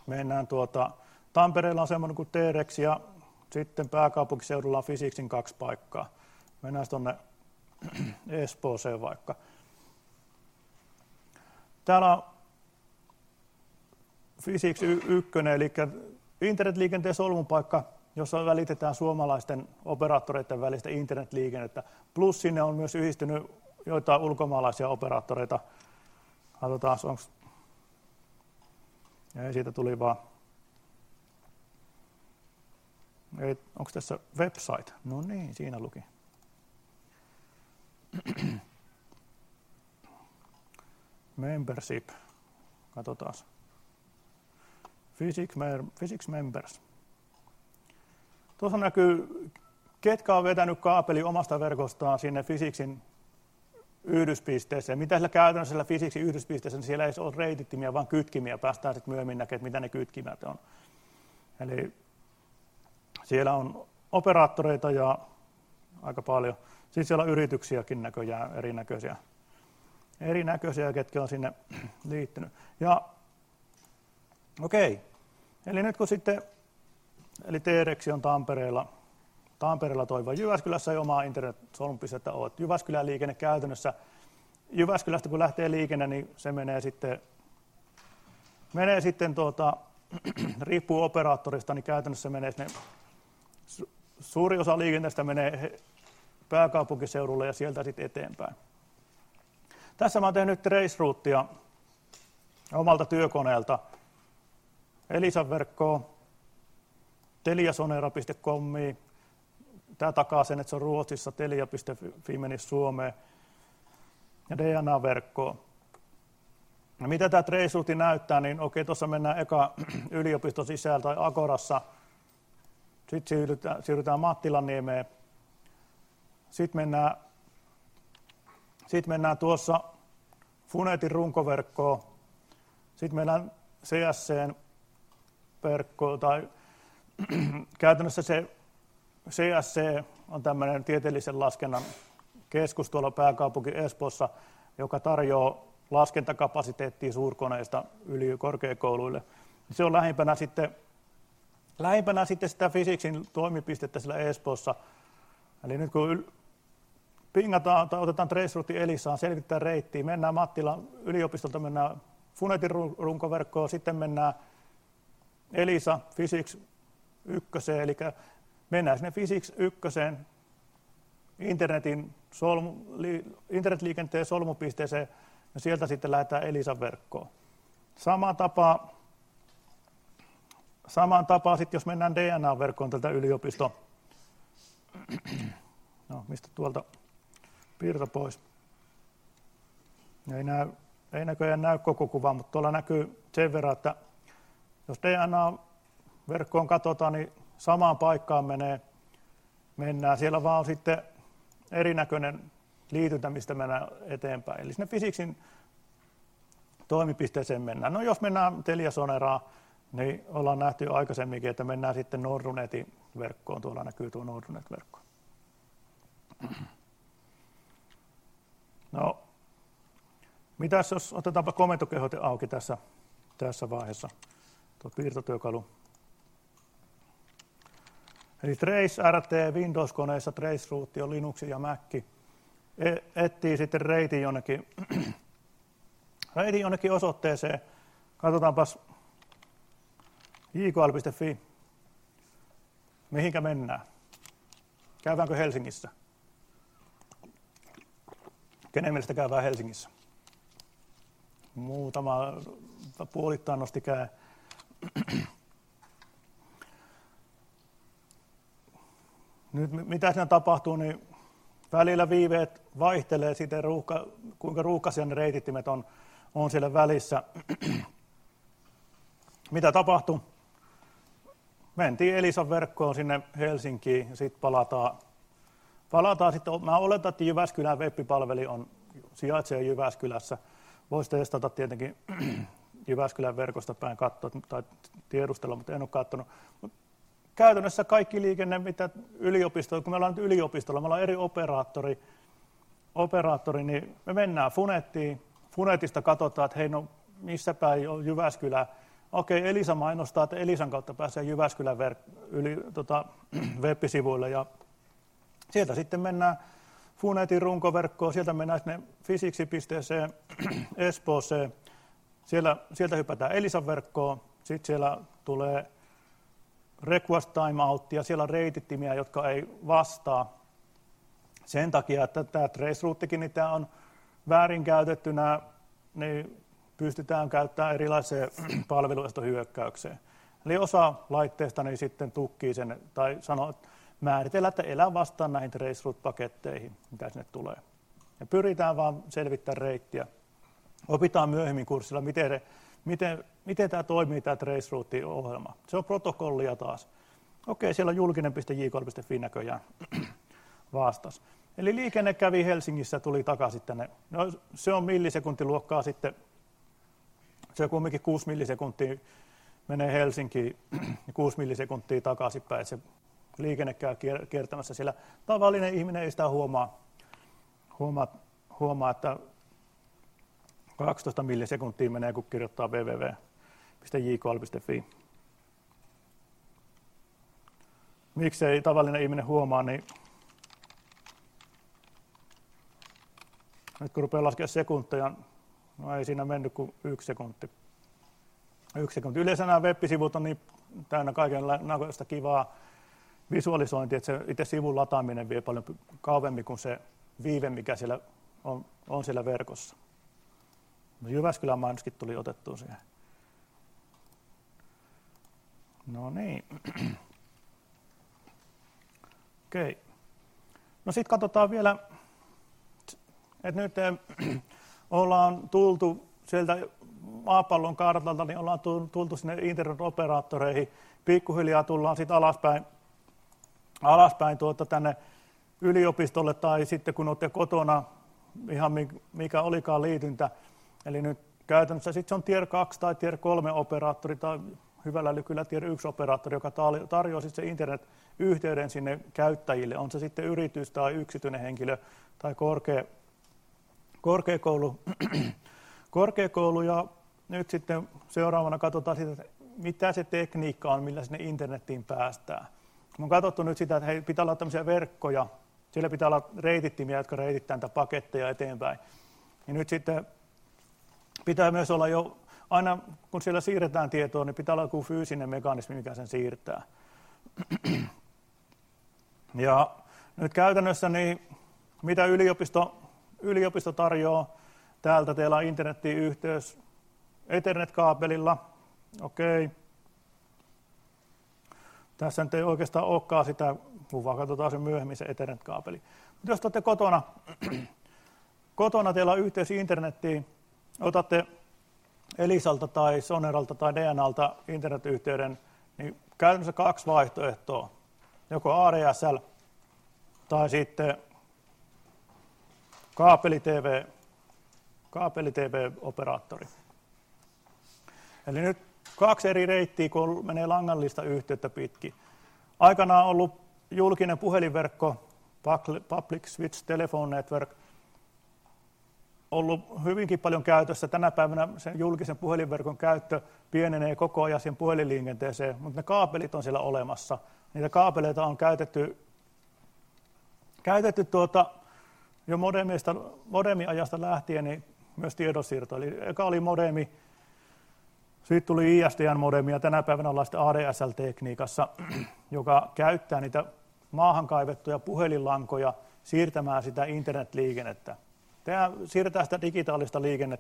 mennään Tampereella on semmoinen kuin T-Rex ja sitten pääkaupunkiseudulla on Physicsin 2 paikkaa. Mennään tuonne Espooseen vaikka. Täällä on Physics 1, eli internetliikenteen solmupaikka, jossa välitetään suomalaisten operaattoreiden välistä internetliikennettä. Plus sinne on myös yhdistynyt joitain ulkomaalaisia operaattoreita. Katsotaan, ei siitä tuli vaan. Onko tässä website? No niin, siinä luki. Membership. Katsotaan. Physics Members. Tuossa näkyy, ketkä on vetänyt kaapeli omasta verkostaan sinne Physicsin yhdyspisteeseen. Mitä sillä käytännössä sillä Physicsin yhdyspisteessä, niin siellä ei ole reitittimiä, vaan kytkimiä. Päästään sitten myöhemmin näkemään, mitä ne kytkimät on. Eli siellä on operaattoreita ja aika paljon. Sitten siellä on yrityksiäkin näköjään erinäköisiä, ketkä on sinne liittynyt. Ja okei, eli nyt kun sitten, eli T-Rex on Tampereella toivoa. Jyväskylässä ei omaa internet-solmupistettä ole. Jyväskylän liikenne käytännössä, Jyväskylästä kun lähtee liikenne, niin se menee sitten riippuu operaattorista, niin käytännössä menee suuri osa liikenteestä menee pääkaupunkiseudulle ja sieltä sitten eteenpäin. Tässä mä oon tehnyt traceroutea omalta työkoneelta. Elisan verkkoon, teliasonera.com. Tämä takaa sen, että se on Ruotsissa, telia.fi menisi Suomeen ja DNA-verkkoon. Ja mitä tämä traceroute näyttää, niin okei, tuossa mennään eka yliopiston sisällä tai Agorassa. Sitten siirrytään Mattilanniemeen. Sitten mennään tuossa Funetin runkoverkkoon. Sitten mennään CSC-verkkoon, tai käytännössä se CSC on tämmöinen tieteellisen laskennan keskus tuolla pääkaupunki Espoossa, joka tarjoaa laskentakapasiteettia suurkoneista korkeakouluille. Se on lähimpänä sitten sitä Physicsin toimipistettä sillä Espoossa. Eli nyt kun pingataan tai otetaan traceroute Elisaan, selvitetään reittiä, mennään Mattilan yliopistolta, mennään Funetin runkoverkkoon, sitten mennään Elisa Physics 1, eli mennään sinne Physics 1 internetliikenteen solmupisteeseen ja sieltä sitten lähdetään Elisan verkkoon. Samaan tapaan sitten, jos mennään DNA-verkkoon tältä yliopiston, no mistä tuolta piirto pois. Ei näköjään näy koko kuva, mutta tuolla näkyy sen verran, että jos DNA-verkkoon katsotaan, niin samaan paikkaan mennään. Siellä vaan on sitten erinäköinen liityntä, mistä mennään eteenpäin. Eli sinne Physicsin toimipisteeseen mennään. No jos mennään Teliasoneraan, niin ollaan nähty jo aikaisemminkin, että mennään sitten Nordnetin verkkoon. Tuolla näkyy tuo Nordnet-verkko. No, mitäs jos otetaanpa komentokehote auki tässä vaiheessa, tuo piirtotyökalu. Eli Trace RT Windows-koneissa, Traceroute on Linux ja Mac. Etsii sitten reitin jonnekin osoitteeseen. Katsotaanpas jkl.fi. Mihinkä mennään? Käydäänkö Helsingissä? Kenen mielestä käydään Helsingissä? Muutama puolittain nosti käy. Nyt mitä siinä tapahtuu, niin välillä viiveet vaihtelee siten, kuinka ruuhkaisia ne reitittimet on siellä välissä. Mitä tapahtui? Mentiin Elisan verkkoon sinne Helsinkiin ja sitten palataan sitten. Mä oletan, että Jyväskylän web-palveli sijaitsee Jyväskylässä. Voisi testata tietenkin Jyväskylän verkosta päin katsoa tai tiedustella, mutta en ole katsonut. Käytännössä kaikki liikenne, mitä yliopistolla, kun me ollaan nyt yliopistolla, me ollaan eri operaattori, niin me mennään Funettiin. Funetista katsotaan, että hei, no missä päin on Jyväskylä. okei, Elisa mainostaa, että Elisan kautta pääsee Jyväskylän web-sivuille ja sieltä sitten mennään Funetin runkoverkkoon, sieltä mennään sinne Fisiksi.pisteeseen Espooseen, sieltä hypätään Elisan verkkoon, sitten siellä tulee request timeouttia, siellä on reitittimiä, jotka ei vastaa sen takia, että tämä traceroutikin, niin tämä on väärinkäytettynä, niin pystytään käyttämään erilaiseen palveluistohyökkäykseen. Eli osa laitteesta niin sitten tukkii sen tai sanoo, määritellä, että elää vastaan näihin traceroute-paketteihin, mitä sinne tulee. Ja pyritään vaan selvittämään reittiä. Opitaan myöhemmin kurssilla, miten tämä toimii, tämä traceroute-ohjelma. Se on protokollia taas. Okei, siellä on julkinen.j3.fi näköjään vastas. Eli liikenne kävi Helsingissä, tuli takaisin tänne. No, se on millisekuntiluokkaa sitten. Se on kumminkin 6 millisekuntia menee Helsinkiin ja 6 millisekuntia takaisinpäin. Se liikenne käy kiertämässä siellä. Tavallinen ihminen ei sitä huomaa, että 12 millisekuntia menee, kun kirjoittaa www.j3.fi. Miksi ei tavallinen ihminen huomaa, niin nyt kun rupeaa laskemaan sekunteja, no ei siinä mennyt kuin 1 sekunti. 1 sekunti. Yleensä nämä web-sivut on niin täynnä kaikenlaista kivaa visualisointia, että se itse sivun lataaminen vie paljon kauemmin kuin se viive, mikä siellä on siellä verkossa. Jyväskylän mainoskin tuli otettua siihen. No niin. Okei. No sitten katsotaan vielä, että nyt ollaan tultu sieltä maapallon kartalta, niin ollaan tultu sinne internet-operaattoreihin. Pikkuhiljaa tullaan sitten alaspäin tänne yliopistolle tai sitten kun olette kotona, ihan mikä olikaan liityntä. Eli nyt käytännössä sitten se on Tier 2 tai Tier 3 operaattori tai hyvällä lykyllä Tier 1 operaattori, joka tarjoaa sitten se internet-yhteyden sinne käyttäjille. On se sitten yritys tai yksityinen henkilö tai korkeakoulu. Ja nyt sitten seuraavana katsotaan sitä, mitä se tekniikka on, millä sinne internettiin päästään. Mä oon katsottu nyt sitä, että pitää olla tämmöisiä verkkoja, siellä pitää olla reitittimiä, jotka reitittää näitä paketteja eteenpäin. Ja nyt sitten pitää myös olla jo, aina kun siellä siirretään tietoa, niin pitää olla joku fyysinen mekanismi, mikä sen siirtää. Ja nyt käytännössä, niin mitä yliopisto tarjoaa, täältä teillä on internetin yhteys Ethernet-kaapelilla, okei. Tässä nyt ei oikeastaan olekaan sitä kuvaa, katsotaan se myöhemmin se Ethernet-kaapeli. Mutta jos olette kotona teillä on yhteys internettiin, otatte Elisalta tai Soneralta tai DNAlta internetyhteyden, niin käytännössä 2 vaihtoehtoa. Joko ADSL tai sitten kaapeli-TV-operaattori. Eli nyt 2 eri reittiä, kun menee langallista yhteyttä pitkin. Aikanaan on ollut julkinen puhelinverkko, Public Switch Telephone Network, ollut hyvinkin paljon käytössä. Tänä päivänä sen julkisen puhelinverkon käyttö pienenee koko ajan siihen puhelinliikenteeseen, mutta ne kaapelit on siellä olemassa. Niitä kaapeleita on käytetty jo modemiajasta lähtien niin myös tiedonsiirto. Eli eka oli modemi, sitten tuli ISDN-modemi ja tänä päivänä ollaan sitten ADSL-tekniikassa, joka käyttää niitä maahan kaivettuja puhelinlankoja siirtämään sitä internetliikennettä. Tämä siirretään sitä digitaalista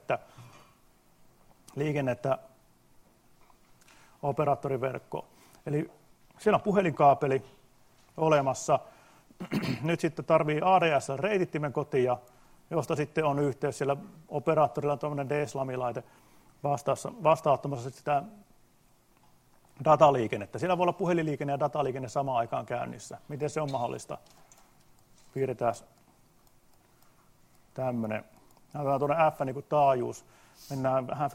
liikennettä operaattoriverkkoon. Eli siellä on puhelinkaapeli olemassa. Nyt sitten tarvii ADSL-reitittimen kotia, josta sitten on yhteys siellä operaattorilla tuommoinen DSLAM-laite vastaanottamassa sitä dataliikennettä. Siellä voi olla puhelinliikenne ja dataliikenne samaan aikaan käynnissä. Miten se on mahdollista? Piirretään tämmöinen. Näytetään tuonne F niin kuin taajuus. Mennään vähän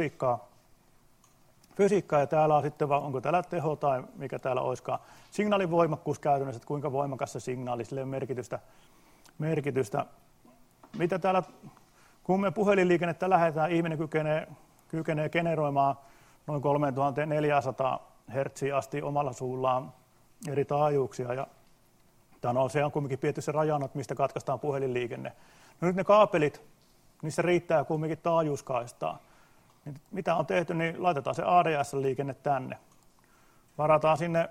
fysiikkaa ja täällä on sitten, onko täällä teho tai mikä täällä olisikaan. Signaalin voimakkuus käytännössä, että kuinka voimakas se signaali, sille on merkitystä. Mitä täällä, kun me puhelinliikennettä lähdetään, ihminen kykenee generoimaan noin 3400 Hz asti omalla suullaan eri taajuuksia. Ja se on kuitenkin pidetty se rajana, mistä katkaistaan puhelinliikenne. No nyt ne kaapelit, niissä riittää kuitenkin taajuuskaistaa. Mitä on tehty, niin laitetaan se ADSL-liikenne tänne. Varataan sinne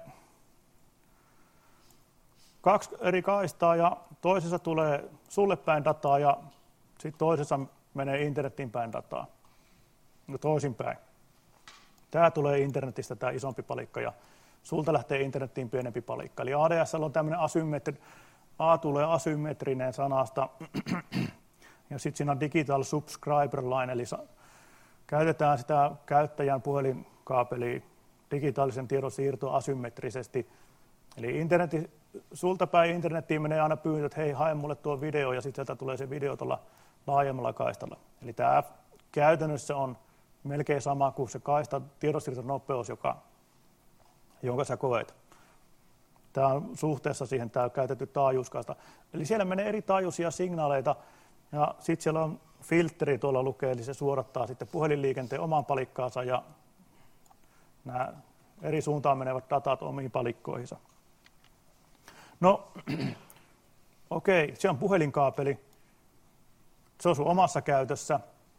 2 eri kaistaa ja toisessa tulee sulle päin dataa ja sitten toisessa menee internetin päin dataa. No toisinpäin. Tämä tulee internetistä tämä isompi palikka ja sulta lähtee internetiin pienempi palikka. Eli ADSL on tämmöinen A tulee asymmetrinen sanasta ja sitten siinä on Digital Subscriber Line, eli käytetään sitä käyttäjän puhelinkaapelia digitaalisen tiedon siirtoa asymmetrisesti. Eli sulta päin internettiin menee aina pyyntö, että hei, hae mulle tuo video, ja sitten sieltä tulee se video tuolla laajemmalla kaistalla. Eli tämä käytännössä on melkein sama kuin se kaista tiedonsiirtonopeus, jonka sä koet. Tämä on suhteessa siihen tämä käytetty taajuuskaista. Eli siellä menee eri taajuisia signaaleita, ja sitten siellä on filtteri tuolla lukee, eli se suodattaa sitten puhelinliikenteen omaan palikkaansa, ja nämä eri suuntaan menevät datat omiin palikkoihinsa. No, okei, se on puhelinkaapeli. Se on sun omassa käytössä.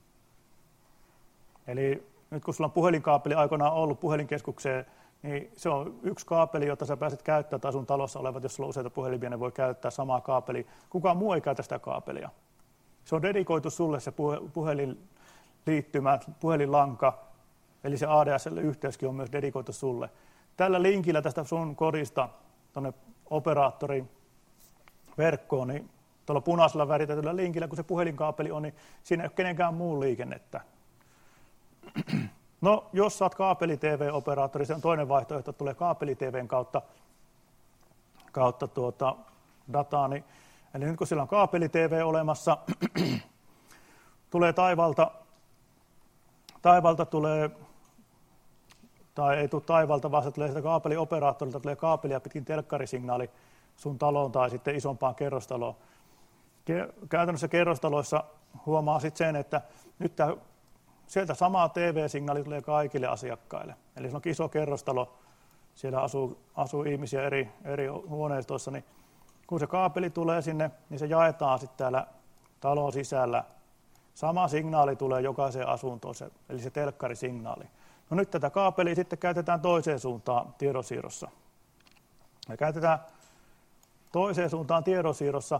Eli nyt kun sulla on puhelinkaapeli aikoinaan ollut puhelinkeskukseen, niin se on yksi kaapeli, jota sä pääset käyttämään, tai sun talossa olevat, jos sulla on useita puhelimia, ne voi käyttää samaa kaapelia. Kukaan muu ei käytä sitä kaapelia. Se on dedikoitu sulle se puhelinliittymä, puhelinlanka, eli se ADSL-yhteyskin on myös dedikoitu sulle. Tällä linkillä tästä sun kodista tuonne operaattorin verkkoon, niin tuolla punaisella väritetyllä linkillä, kun se puhelinkaapeli on, niin siinä ei ole kenenkään muun liikennettä. No, jos saat kaapeli-TV-operaattori, se on toinen vaihtoehto, että tulee kaapeli-TVn kautta dataa. Niin, eli nyt kun sillä on kaapeli-TV olemassa, tulee taivalta tulee, tai ei tule taivalta, vaan se tulee sitä kaapelioperaattorilta, tulee kaapelia pitkin telkkarisignaali sun taloon tai sitten isompaan kerrostaloon. Käytännössä kerrostaloissa huomaa sitten sen, että nyt sieltä sama TV-signaali tulee kaikille asiakkaille. Eli se on iso kerrostalo, siellä asuu ihmisiä eri huoneistoissa, niin kun se kaapeli tulee sinne, niin se jaetaan sitten täällä talon sisällä. Sama signaali tulee jokaiseen asuntoon, eli se telkkarisignaali. No nyt tätä kaapelia sitten käytetään toiseen suuntaan tiedonsiirrossa. Me käytetään toiseen suuntaan tiedonsiirrossa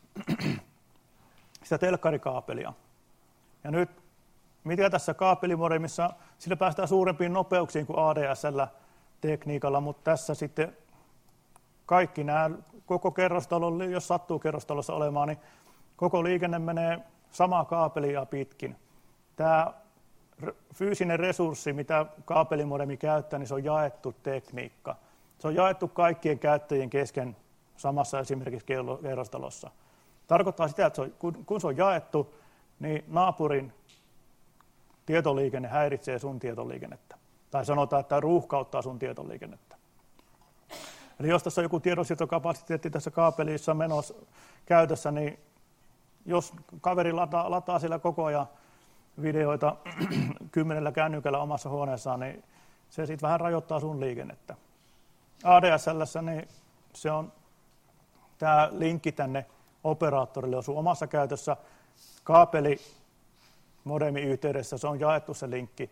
sitä telkkarikaapelia. Ja nyt mitä tässä kaapelimodemissa, sillä päästään suurempiin nopeuksiin kuin ADSL-tekniikalla, mutta tässä sitten kaikki nämä, koko kerrostalo, jos sattuu kerrostalossa olemaan, niin koko liikenne menee samaa kaapelia pitkin. Tämä fyysinen resurssi, mitä kaapelimodemi käyttää, niin se on jaettu tekniikka. Se on jaettu kaikkien käyttäjien kesken samassa esimerkiksi kerrostalossa. Tarkoittaa sitä, että kun se on jaettu, niin naapurin tietoliikenne häiritsee sun tietoliikennettä. Tai sanotaan, että ruuhkauttaa sun tietoliikennettä. Eli jos tässä on joku tiedonsiirtokapasiteetti tässä kaapelissa menossa käytössä, niin jos kaveri lataa siellä koko ajan videoita 10 kännykällä omassa huoneessaan, niin se sitten vähän rajoittaa sun liikennettä. ADSL:ssä niin se on tämä linkki tänne operaattorille on sun omassa käytössä. Kaapeli-modemi-yhteydessä se on jaettu se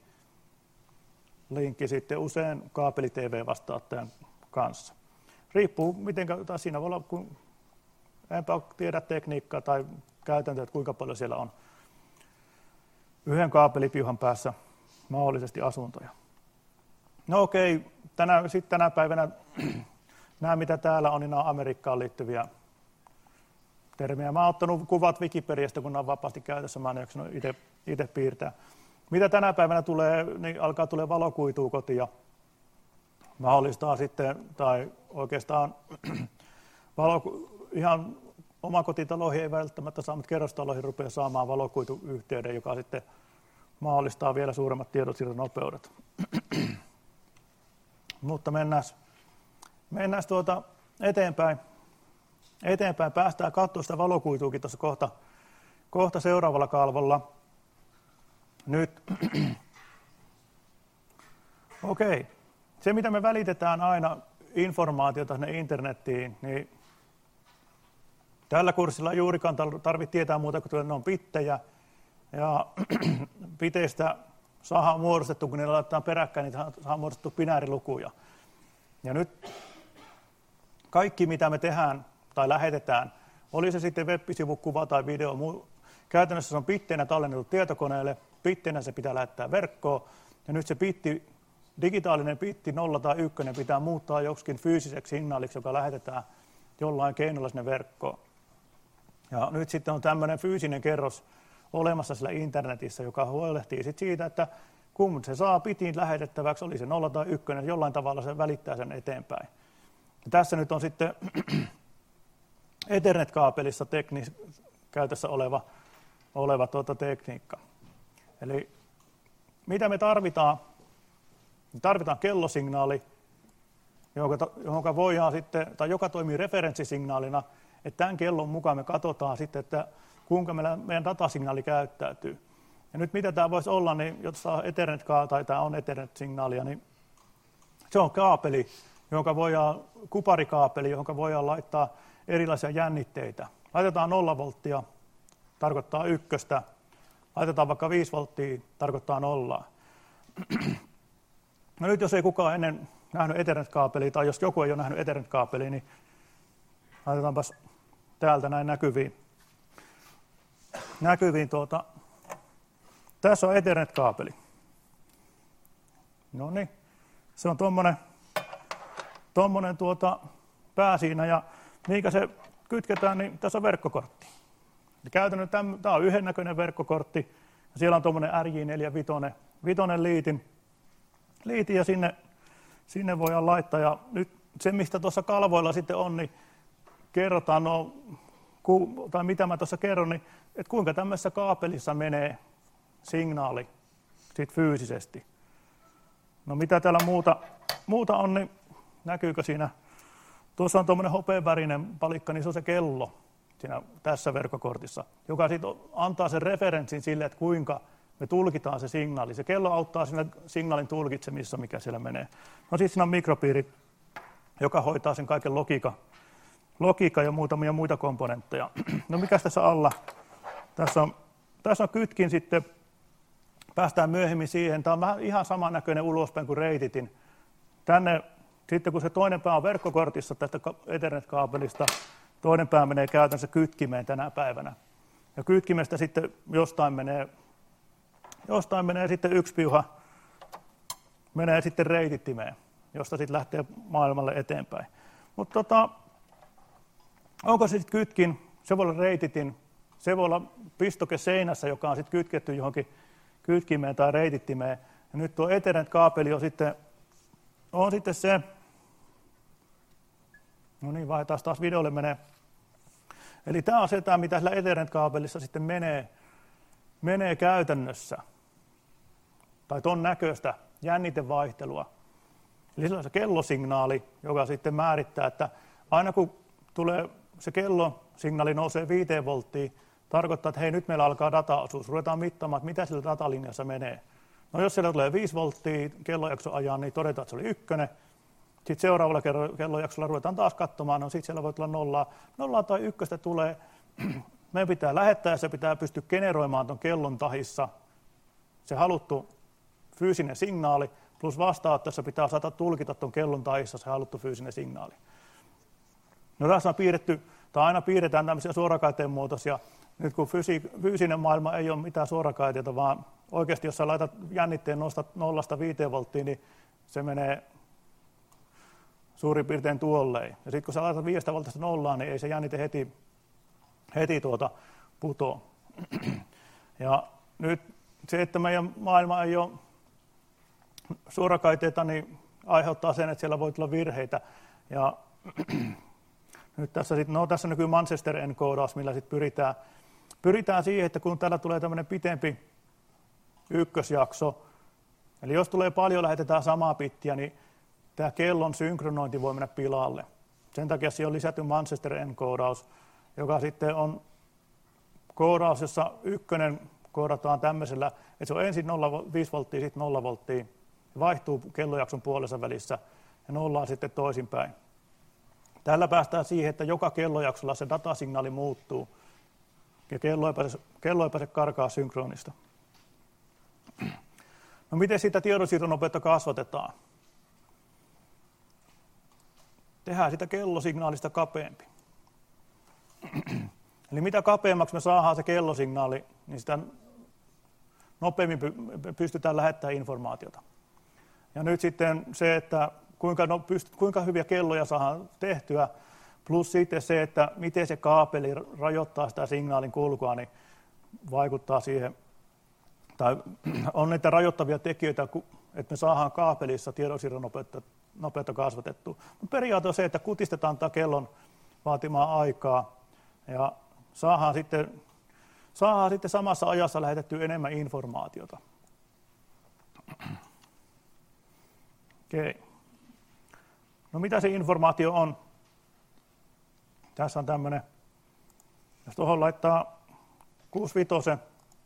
linkki sitten usein kaapeli-TV-vastaattajan kanssa. Riippuu, miten siinä voi olla, kun enpä tiedä tekniikkaa tai käytäntöä, että kuinka paljon siellä on yhden kaapelipiuhan päässä mahdollisesti asuntoja. No okei, tänä päivänä nämä mitä täällä on, niin nämä on Amerikkaan liittyviä termejä. Mä oon ottanut kuvat Wikipediasta, kun ne on vapaasti käytössä, mä en jaksanut itse piirtää. Mitä tänä päivänä tulee, niin alkaa tulee valokuitua kotiin. Mahdollistaa sitten, tai oikeastaan ihan omakotitaloihin ei välttämättä saa, mutta kerrostaloihin rupeaa saamaan valokuituyhteyden, joka sitten mahdollistaa vielä suuremmat tiedonsiirtonopeudet. Mutta mennään eteenpäin. Päästään katsomaan sitä valokuituukin tuossa kohta seuraavalla kalvolla. Nyt Okei. Se, mitä me välitetään aina informaatiota sinne internettiin, niin tällä kurssilla ei juurikaan tarvitse tietää muuta kuin, että ne on bittejä. Ja biteistä saadaan muodostettu, kun niillä laitetaan peräkkäin, niin saadaan muodostettu binäärilukuja. Ja nyt kaikki, mitä me tehdään tai lähetetään, oli se sitten web-sivu, kuva tai video, käytännössä se on bitteinä tallennettu tietokoneelle, bitteinä se pitää lähettää verkkoon, ja nyt se digitaalinen bitti 0 tai 1 pitää muuttaa joksikin fyysiseksi signaaliksi, joka lähetetään jollain keinolla sinne verkkoon. Ja nyt sitten on tämmöinen fyysinen kerros olemassa sillä internetissä, joka huolehtii sitten siitä, että kun se saa bitin lähetettäväksi, oli se 0 tai 1, jollain tavalla se välittää sen eteenpäin. Ja tässä nyt on sitten Ethernet-kaapelissa käytössä oleva tekniikka. Eli mitä me tarvitaan? Me tarvitaan kellosignaali, joka toimii referenssisignaalina, että tämän kellon mukaan me katsotaan sitten, että kuinka meidän datasignaali käyttäytyy. Ja nyt mitä tämä voisi olla, niin jos tämä on Ethernet-signaalia, niin se on kaapeli, kuparikaapeli, johon voidaan laittaa erilaisia jännitteitä. Laitetaan 0 volttia, tarkoittaa 1, laitetaan vaikka 5 volttia, tarkoittaa 0. No nyt jos ei kukaan ennen nähnyt Ethernet-kaapelia, tai jos joku ei ole nähnyt Ethernet-kaapelia, niin laitetaanpas täältä näin näkyviin. Tässä on Ethernet-kaapeli. No niin, se on tuommoinen pää siinä, ja mihinkä se kytketään, niin tässä on verkkokortti. Eli käytännössä tämä on yhdennäköinen verkkokortti, ja siellä on tuommoinen RJ45 liitin, ja sinne voidaan laittaa. Ja nyt se, mistä tuossa kalvoilla sitten on, niin kerrotaan, tai mitä mä tuossa kerron, niin että kuinka tämmöisessä kaapelissa menee signaali sit fyysisesti. No mitä täällä muuta on, niin näkyykö siinä? Tuossa on tuommoinen hopeavärinen palikka, niin se on se kello siinä tässä verkkokortissa, joka sitten antaa sen referenssin sille, että kuinka me tulkitaan se signaali. Se kello auttaa siinä signaalin tulkitsemisessa, mikä siellä menee. No siis siinä on mikropiiri, joka hoitaa sen kaiken logiikka ja muutamia muita komponentteja. No mikäs tässä alla? Tässä on kytkin sitten, päästään myöhemmin siihen. Tämä on vähän ihan samannäköinen ulospäin kuin reititin. Tänne sitten kun se toinen pää on verkkokortissa tästä Ethernet-kaapelista, toinen pää menee käytännössä kytkimeen tänä päivänä. Ja kytkimestä sitten jostain menee sitten yksi piuha, menee sitten reitittimeen, josta sitten lähtee maailmalle eteenpäin. Mutta onko se sitten kytkin, se voi olla reititin, se voi olla pistoke seinässä, joka on sitten kytketty johonkin kytkimeen tai reitittimeen. Ja nyt tuo Ethernet-kaapeli on sitten se, no niin, vaihdetaan taas videolle menee. Eli tämä on se, mitä sillä Ethernet-kaapelissa sitten menee käytännössä. Tai ton näköistä jännitevaihtelua. Eli sillä on se kellosignaali, joka sitten määrittää, että aina kun tulee se kellosignaali nousee 5 volttiin, tarkoittaa, että hei, nyt meillä alkaa dataosuus. Ruvetaan mittaamaan, että mitä sillä datalinjassa menee. No jos siellä tulee 5 volttia kellojakson ajan, niin todetaan, että se oli 1. Sitten seuraavalla kellojaksolla ruvetaan taas katsomaan, no sitten siellä voi tulla 0 tai 1 tulee. Meidän pitää lähettää ja se pitää pystyä generoimaan tuon kellon tahissa se haluttu fyysinen signaali, plus vastaanottaessa pitää saada tulkita tuon kellon tahissa se haluttu fyysinen signaali. No tässä on aina piirretään tämmöisiä suorakaiteen muotoisia. Nyt kun fyysinen maailma ei ole mitään suorakaiteita, vaan oikeasti jos sä laitat jännitteen 0–5 volttiin, niin se menee suurin piirtein tuolleen. Ja sitten kun sä laitat 5 voltista 0, niin ei se jännite heti putoa. Ja nyt se, että meidän maailma ei ole suorakaiteita, niin aiheuttaa sen, että siellä voi tulla virheitä. Ja nyt tässä näkyy Manchester encoders, millä sitten pyritään siihen, että kun täällä tulee tämmöinen pitempi ykkösjakso, eli jos tulee paljon, lähetetään samaa bittiä, niin tämä kellon synkronointi voi mennä pilalle. Sen takia siihen on lisätty Manchester encoders, joka sitten on koodaus, jossa 1 koodataan tämmöisellä, että se on ensin 5 volttia, sitten 0 volttia, vaihtuu kellojakson puolessa välissä ja nollaa sitten toisinpäin. Tällä päästään siihen, että joka kellojaksolla se datasignaali muuttuu ja kello ei pääse karkaa synkronista. No miten sitä tiedonsiirtonopeutta kasvatetaan? Tehdään sitä kellosignaalista kapeampi. Eli mitä kapeammaksi me saadaan se kellosignaali, niin sitä nopeammin pystytään lähettämään informaatiota. Ja nyt sitten se, että kuinka hyviä kelloja saadaan tehtyä, plus sitten se, että miten se kaapeli rajoittaa sitä signaalin kulkua, niin vaikuttaa siihen, tai on niitä rajoittavia tekijöitä, että me saadaan kaapelissa tiedonsiirron nopeutta kasvatettua. Mutta periaate on se, että kutistetaan tätä kellon vaatimaa aikaa ja saadaan sitten samassa ajassa lähetettyä enemmän informaatiota. Okei. No mitä se informaatio on? Tässä on tämmöinen, jos tuohon laittaa 65,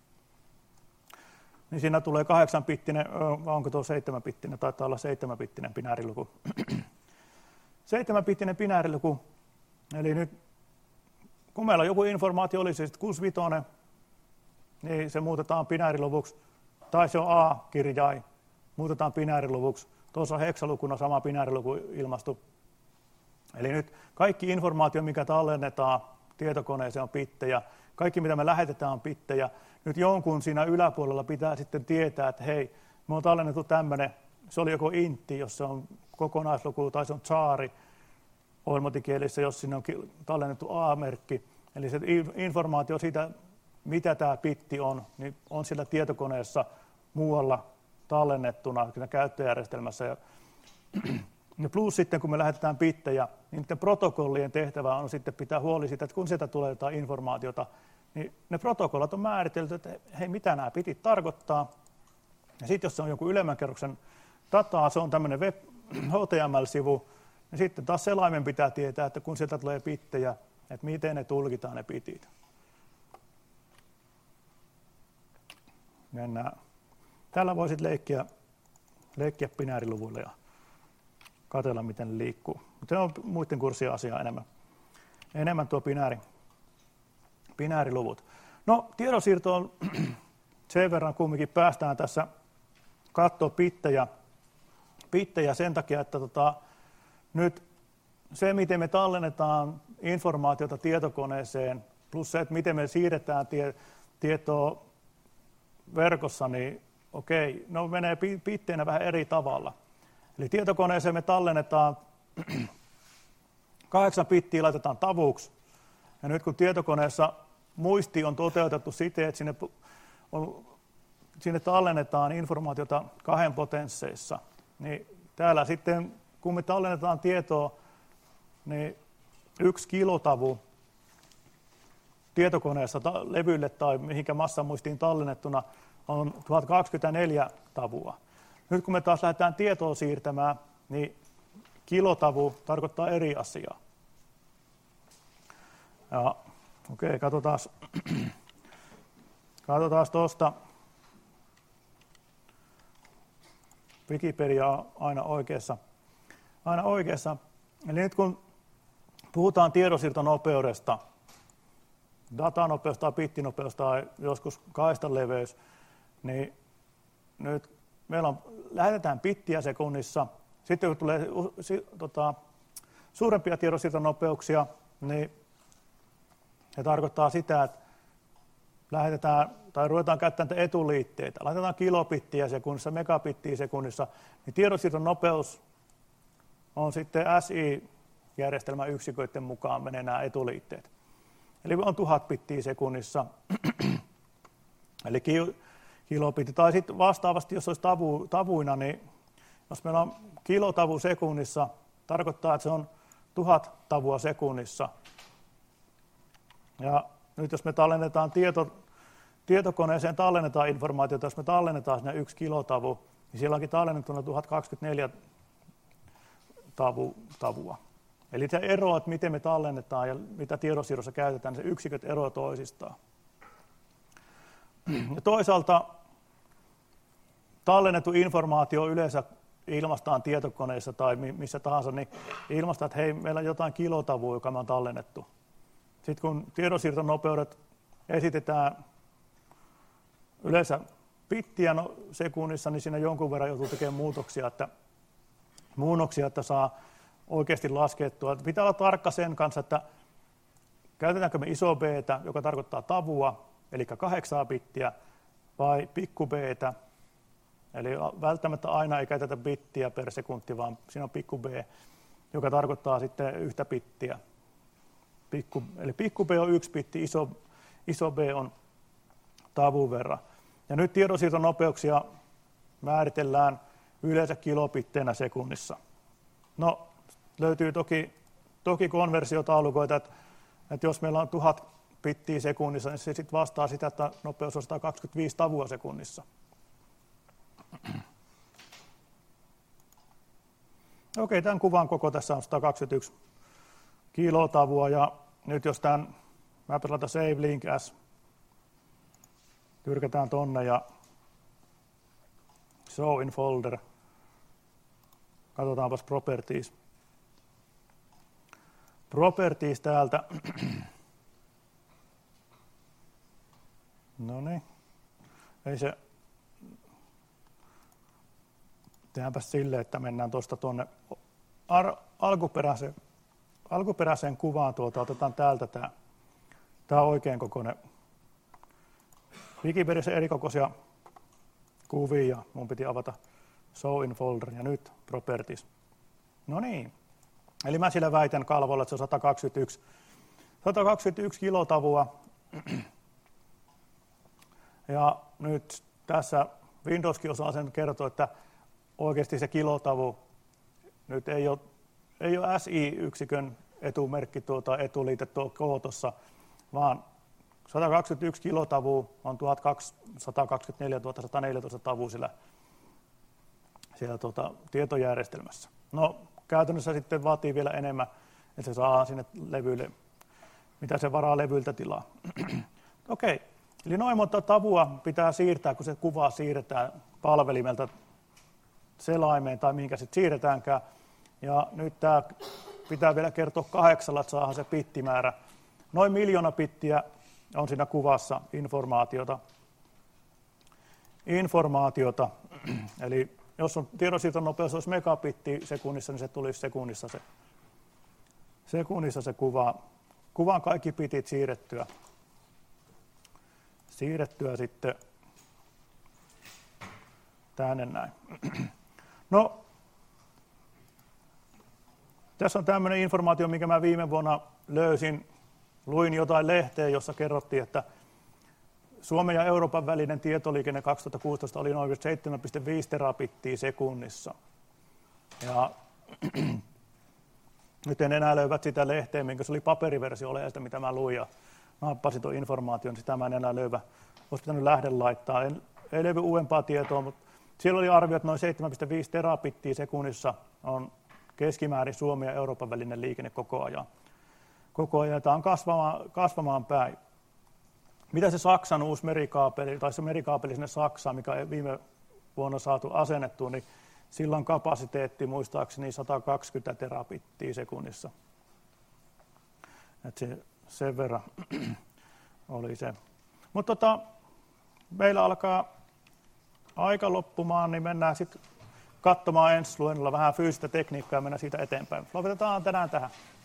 niin siinä tulee 8-bittinen, vai onko tuo 7-bittinen, taitaa olla 7-bittinen binääriluku. 7-bittinen binääriluku, eli nyt kun meillä joku informaatio olisi sitten 65, niin se muutetaan binääriluvuksi, tai se on A-kirjain, muutetaan binääriluvuksi. Tuossa on heksalukuna sama binääriluku ilmastu. Eli nyt kaikki informaatio, mikä tallennetaan tietokoneeseen, on bittejä. Kaikki, mitä me lähetetään, on bittejä. Nyt jonkun siinä yläpuolella pitää sitten tietää, että hei, me on tallennettu tämmöinen, se oli joko intti, jos se on kokonaisluku, tai se on tsaari ohjelmointikielissä, jos siinä on tallennettu A-merkki. Eli se informaatio siitä, mitä tämä bitti on, niin on siellä tietokoneessa muualla tallennettuna siinä käyttöjärjestelmässä. Ja plus sitten, kun me lähetetään bittejä, niin niiden protokollien tehtävä on sitten pitää huoli siitä, että kun sieltä tulee jotain informaatiota, niin ne protokollat on määritelty, että hei, mitä nämä bitit tarkoittaa. Ja sitten jos se on joku ylemmän kerroksen dataa, se on tämmöinen web HTML-sivu, niin sitten taas selaimen pitää tietää, että kun sieltä tulee bittejä, että miten ne tulkitaan ne bitit. Mennään. Tällä voisit leikkiä binääriluvuilla ja katsella, miten ne liikkuu. Mutta se on muiden kurssien asiaa enemmän tuo binääriluvut. No, tiedonsiirtoon sen verran kumminkin päästään tässä katsoa bittejä sen takia, että nyt se, miten me tallennetaan informaatiota tietokoneeseen, plus se, että miten me siirretään tietoa verkossa, niin okei, no menee bitteinä vähän eri tavalla. Eli tietokoneeseen me tallennetaan 8 bittiä, laitetaan tavuksi. Ja nyt kun tietokoneessa muisti on toteutettu siten, että sinne tallennetaan informaatiota 2 potensseissa, niin täällä sitten, kun me tallennetaan tietoa, niin 1 kilotavu tietokoneessa levylle tai mihinkä massamuistiin tallennettuna on 1024 tavua. Nyt kun me taas lähdetään tietoa siirtämään, niin kilotavu tarkoittaa eri asiaa. Ja okei, katsotaan tuosta. Wikipedia on aina oikeassa. Eli nyt kun puhutaan tiedonsiirtonopeudesta, datanopeus tai bittinopeus tai joskus kaistan leveys, niin nyt meillä lähetetään bittiä sekunnissa. Sitten kun tulee suurempia tiedonsiirtonopeuksia, niin se tarkoittaa sitä, että lähetetään tai ruvetaan käyttämään etuliitteitä. Laitetaan kilobittiä sekunnissa, megabittiä sekunnissa, niin tiedonsiirtonopeus on sitten SI-järjestelmän yksiköiden mukaan menee nämä etuliitteet. Eli on 1000 bittiä sekunnissa, eli kilobitti. Tai sitten vastaavasti, jos olisi tavuina, niin jos meillä on kilotavu sekunnissa, tarkoittaa, että se on 1000 tavua sekunnissa. Ja nyt jos me tallennetaan tietokoneeseen tallennetaan informaatiota, jos me tallennetaan sinne 1 kilotavu, niin siellä onkin tallennettuna 1024 tavua. Eli se ero, että miten me tallennetaan ja mitä tiedonsiirrossa käytetään, niin se yksiköt eroavat toisistaan. Ja toisaalta tallennettu informaatio yleensä ilmaistaan tietokoneessa tai missä tahansa, niin ilmaistaan, että hei, meillä on jotain kilotavua, joka me on tallennettu. Sitten kun tiedonsiirtonopeudet esitetään yleensä bittiä sekunnissa, niin siinä jonkun verran joutuu tekemään muunnoksia, että saa oikeasti laskettua. Pitää olla tarkka sen kanssa, että käytetäänkö me iso b:tä, joka tarkoittaa tavua, eli 8 bittiä, vai pikku b:tä, eli välttämättä aina ei käytetä bittiä per sekunti, vaan siinä on pikku b, joka tarkoittaa sitten yhtä bittiä. Eli pikku b on 1 bitti, iso b on tavun verran. Ja nyt tiedonsiirtonopeuksia määritellään yleensä kilobitteinä sekunnissa. No, löytyy toki konversiotaulukoita, että jos meillä on 1000 bittiä sekunnissa, niin se sitten vastaa sitä, että nopeus on 125 tavua sekunnissa. Okei, tämän kuvan koko tässä on 121 kilotavua, ja nyt jos mä pelata save link as, tyrkätään tonne ja show in folder, katsotaanpas properties täältä. No niin, ei se, tehdäänpäs silleen, että mennään tuosta tuonne alkuperäiseen kuvaan, otetaan täältä tämä oikein kokoinen. Wikipediassa erikokoisia kuvia, mun piti avata show in folder ja nyt properties. No niin, eli mä sillä väitän kalvolla, että se on 121 kilotavua. Ja nyt tässä Windowskin osaa sen kertoa, että oikeasti se kilotavu nyt ei ole SI-yksikön etumerkki etuliite tuossa, vaan 121 kilotavua on 1224 114 tavua siellä tietojärjestelmässä. No käytännössä sitten vaatii vielä enemmän, että se saa sinne levylle, mitä se varaa levyiltä tilaa. Okei, eli noin monta tavua pitää siirtää, kun se kuva siirretään palvelimelta selaimeen tai mihinkä sitten siirretäänkään. Ja nyt tämä pitää vielä kertoa 8, että saadaan se bittimäärä. Noin 1 000 000 bittiä on siinä kuvassa informaatiota. Eli jos on tiedonsiirtonopeus olisi megabittiä sekunnissa, niin se tulisi sekunnissa se kuva. Kuvan kaikki bitit siirrettyä sitten tänne näin. No, tässä on tämmöinen informaatio, minkä mä viime vuonna löysin. Luin jotain lehteä, jossa kerrottiin, että Suomen ja Euroopan välinen tietoliikenne 2016 oli noin 7,5 terabittiä sekunnissa. Ja nyt en enää löydä sitä lehteä, minkä se oli paperiversio lehdestä, mitä mä luin ja nappasin tuon informaation, sitä mä en enää löydä. Olisi pitänyt lähde laittaa. Ei löydy uudempaa tietoa, mutta siellä oli arvio, että noin 7,5 terabittiä sekunnissa on keskimäärin Suomen ja Euroopan välinen liikenne koko ajan. Tämä on kasvamaan päin. Mitä se Saksan uusi merikaapeli, tai se merikaapeli sinne Saksaan, mikä on viime vuonna saatu asennettua, niin sillä on kapasiteetti muistaakseni 120 terabittiä sekunnissa. Että sen verran oli se. Mutta meillä alkaa aika loppumaan, niin mennään sitten katsomaan ensi luennolla vähän fyysistä tekniikkaa ja mennään siitä eteenpäin. Lopetetaan tänään tähän.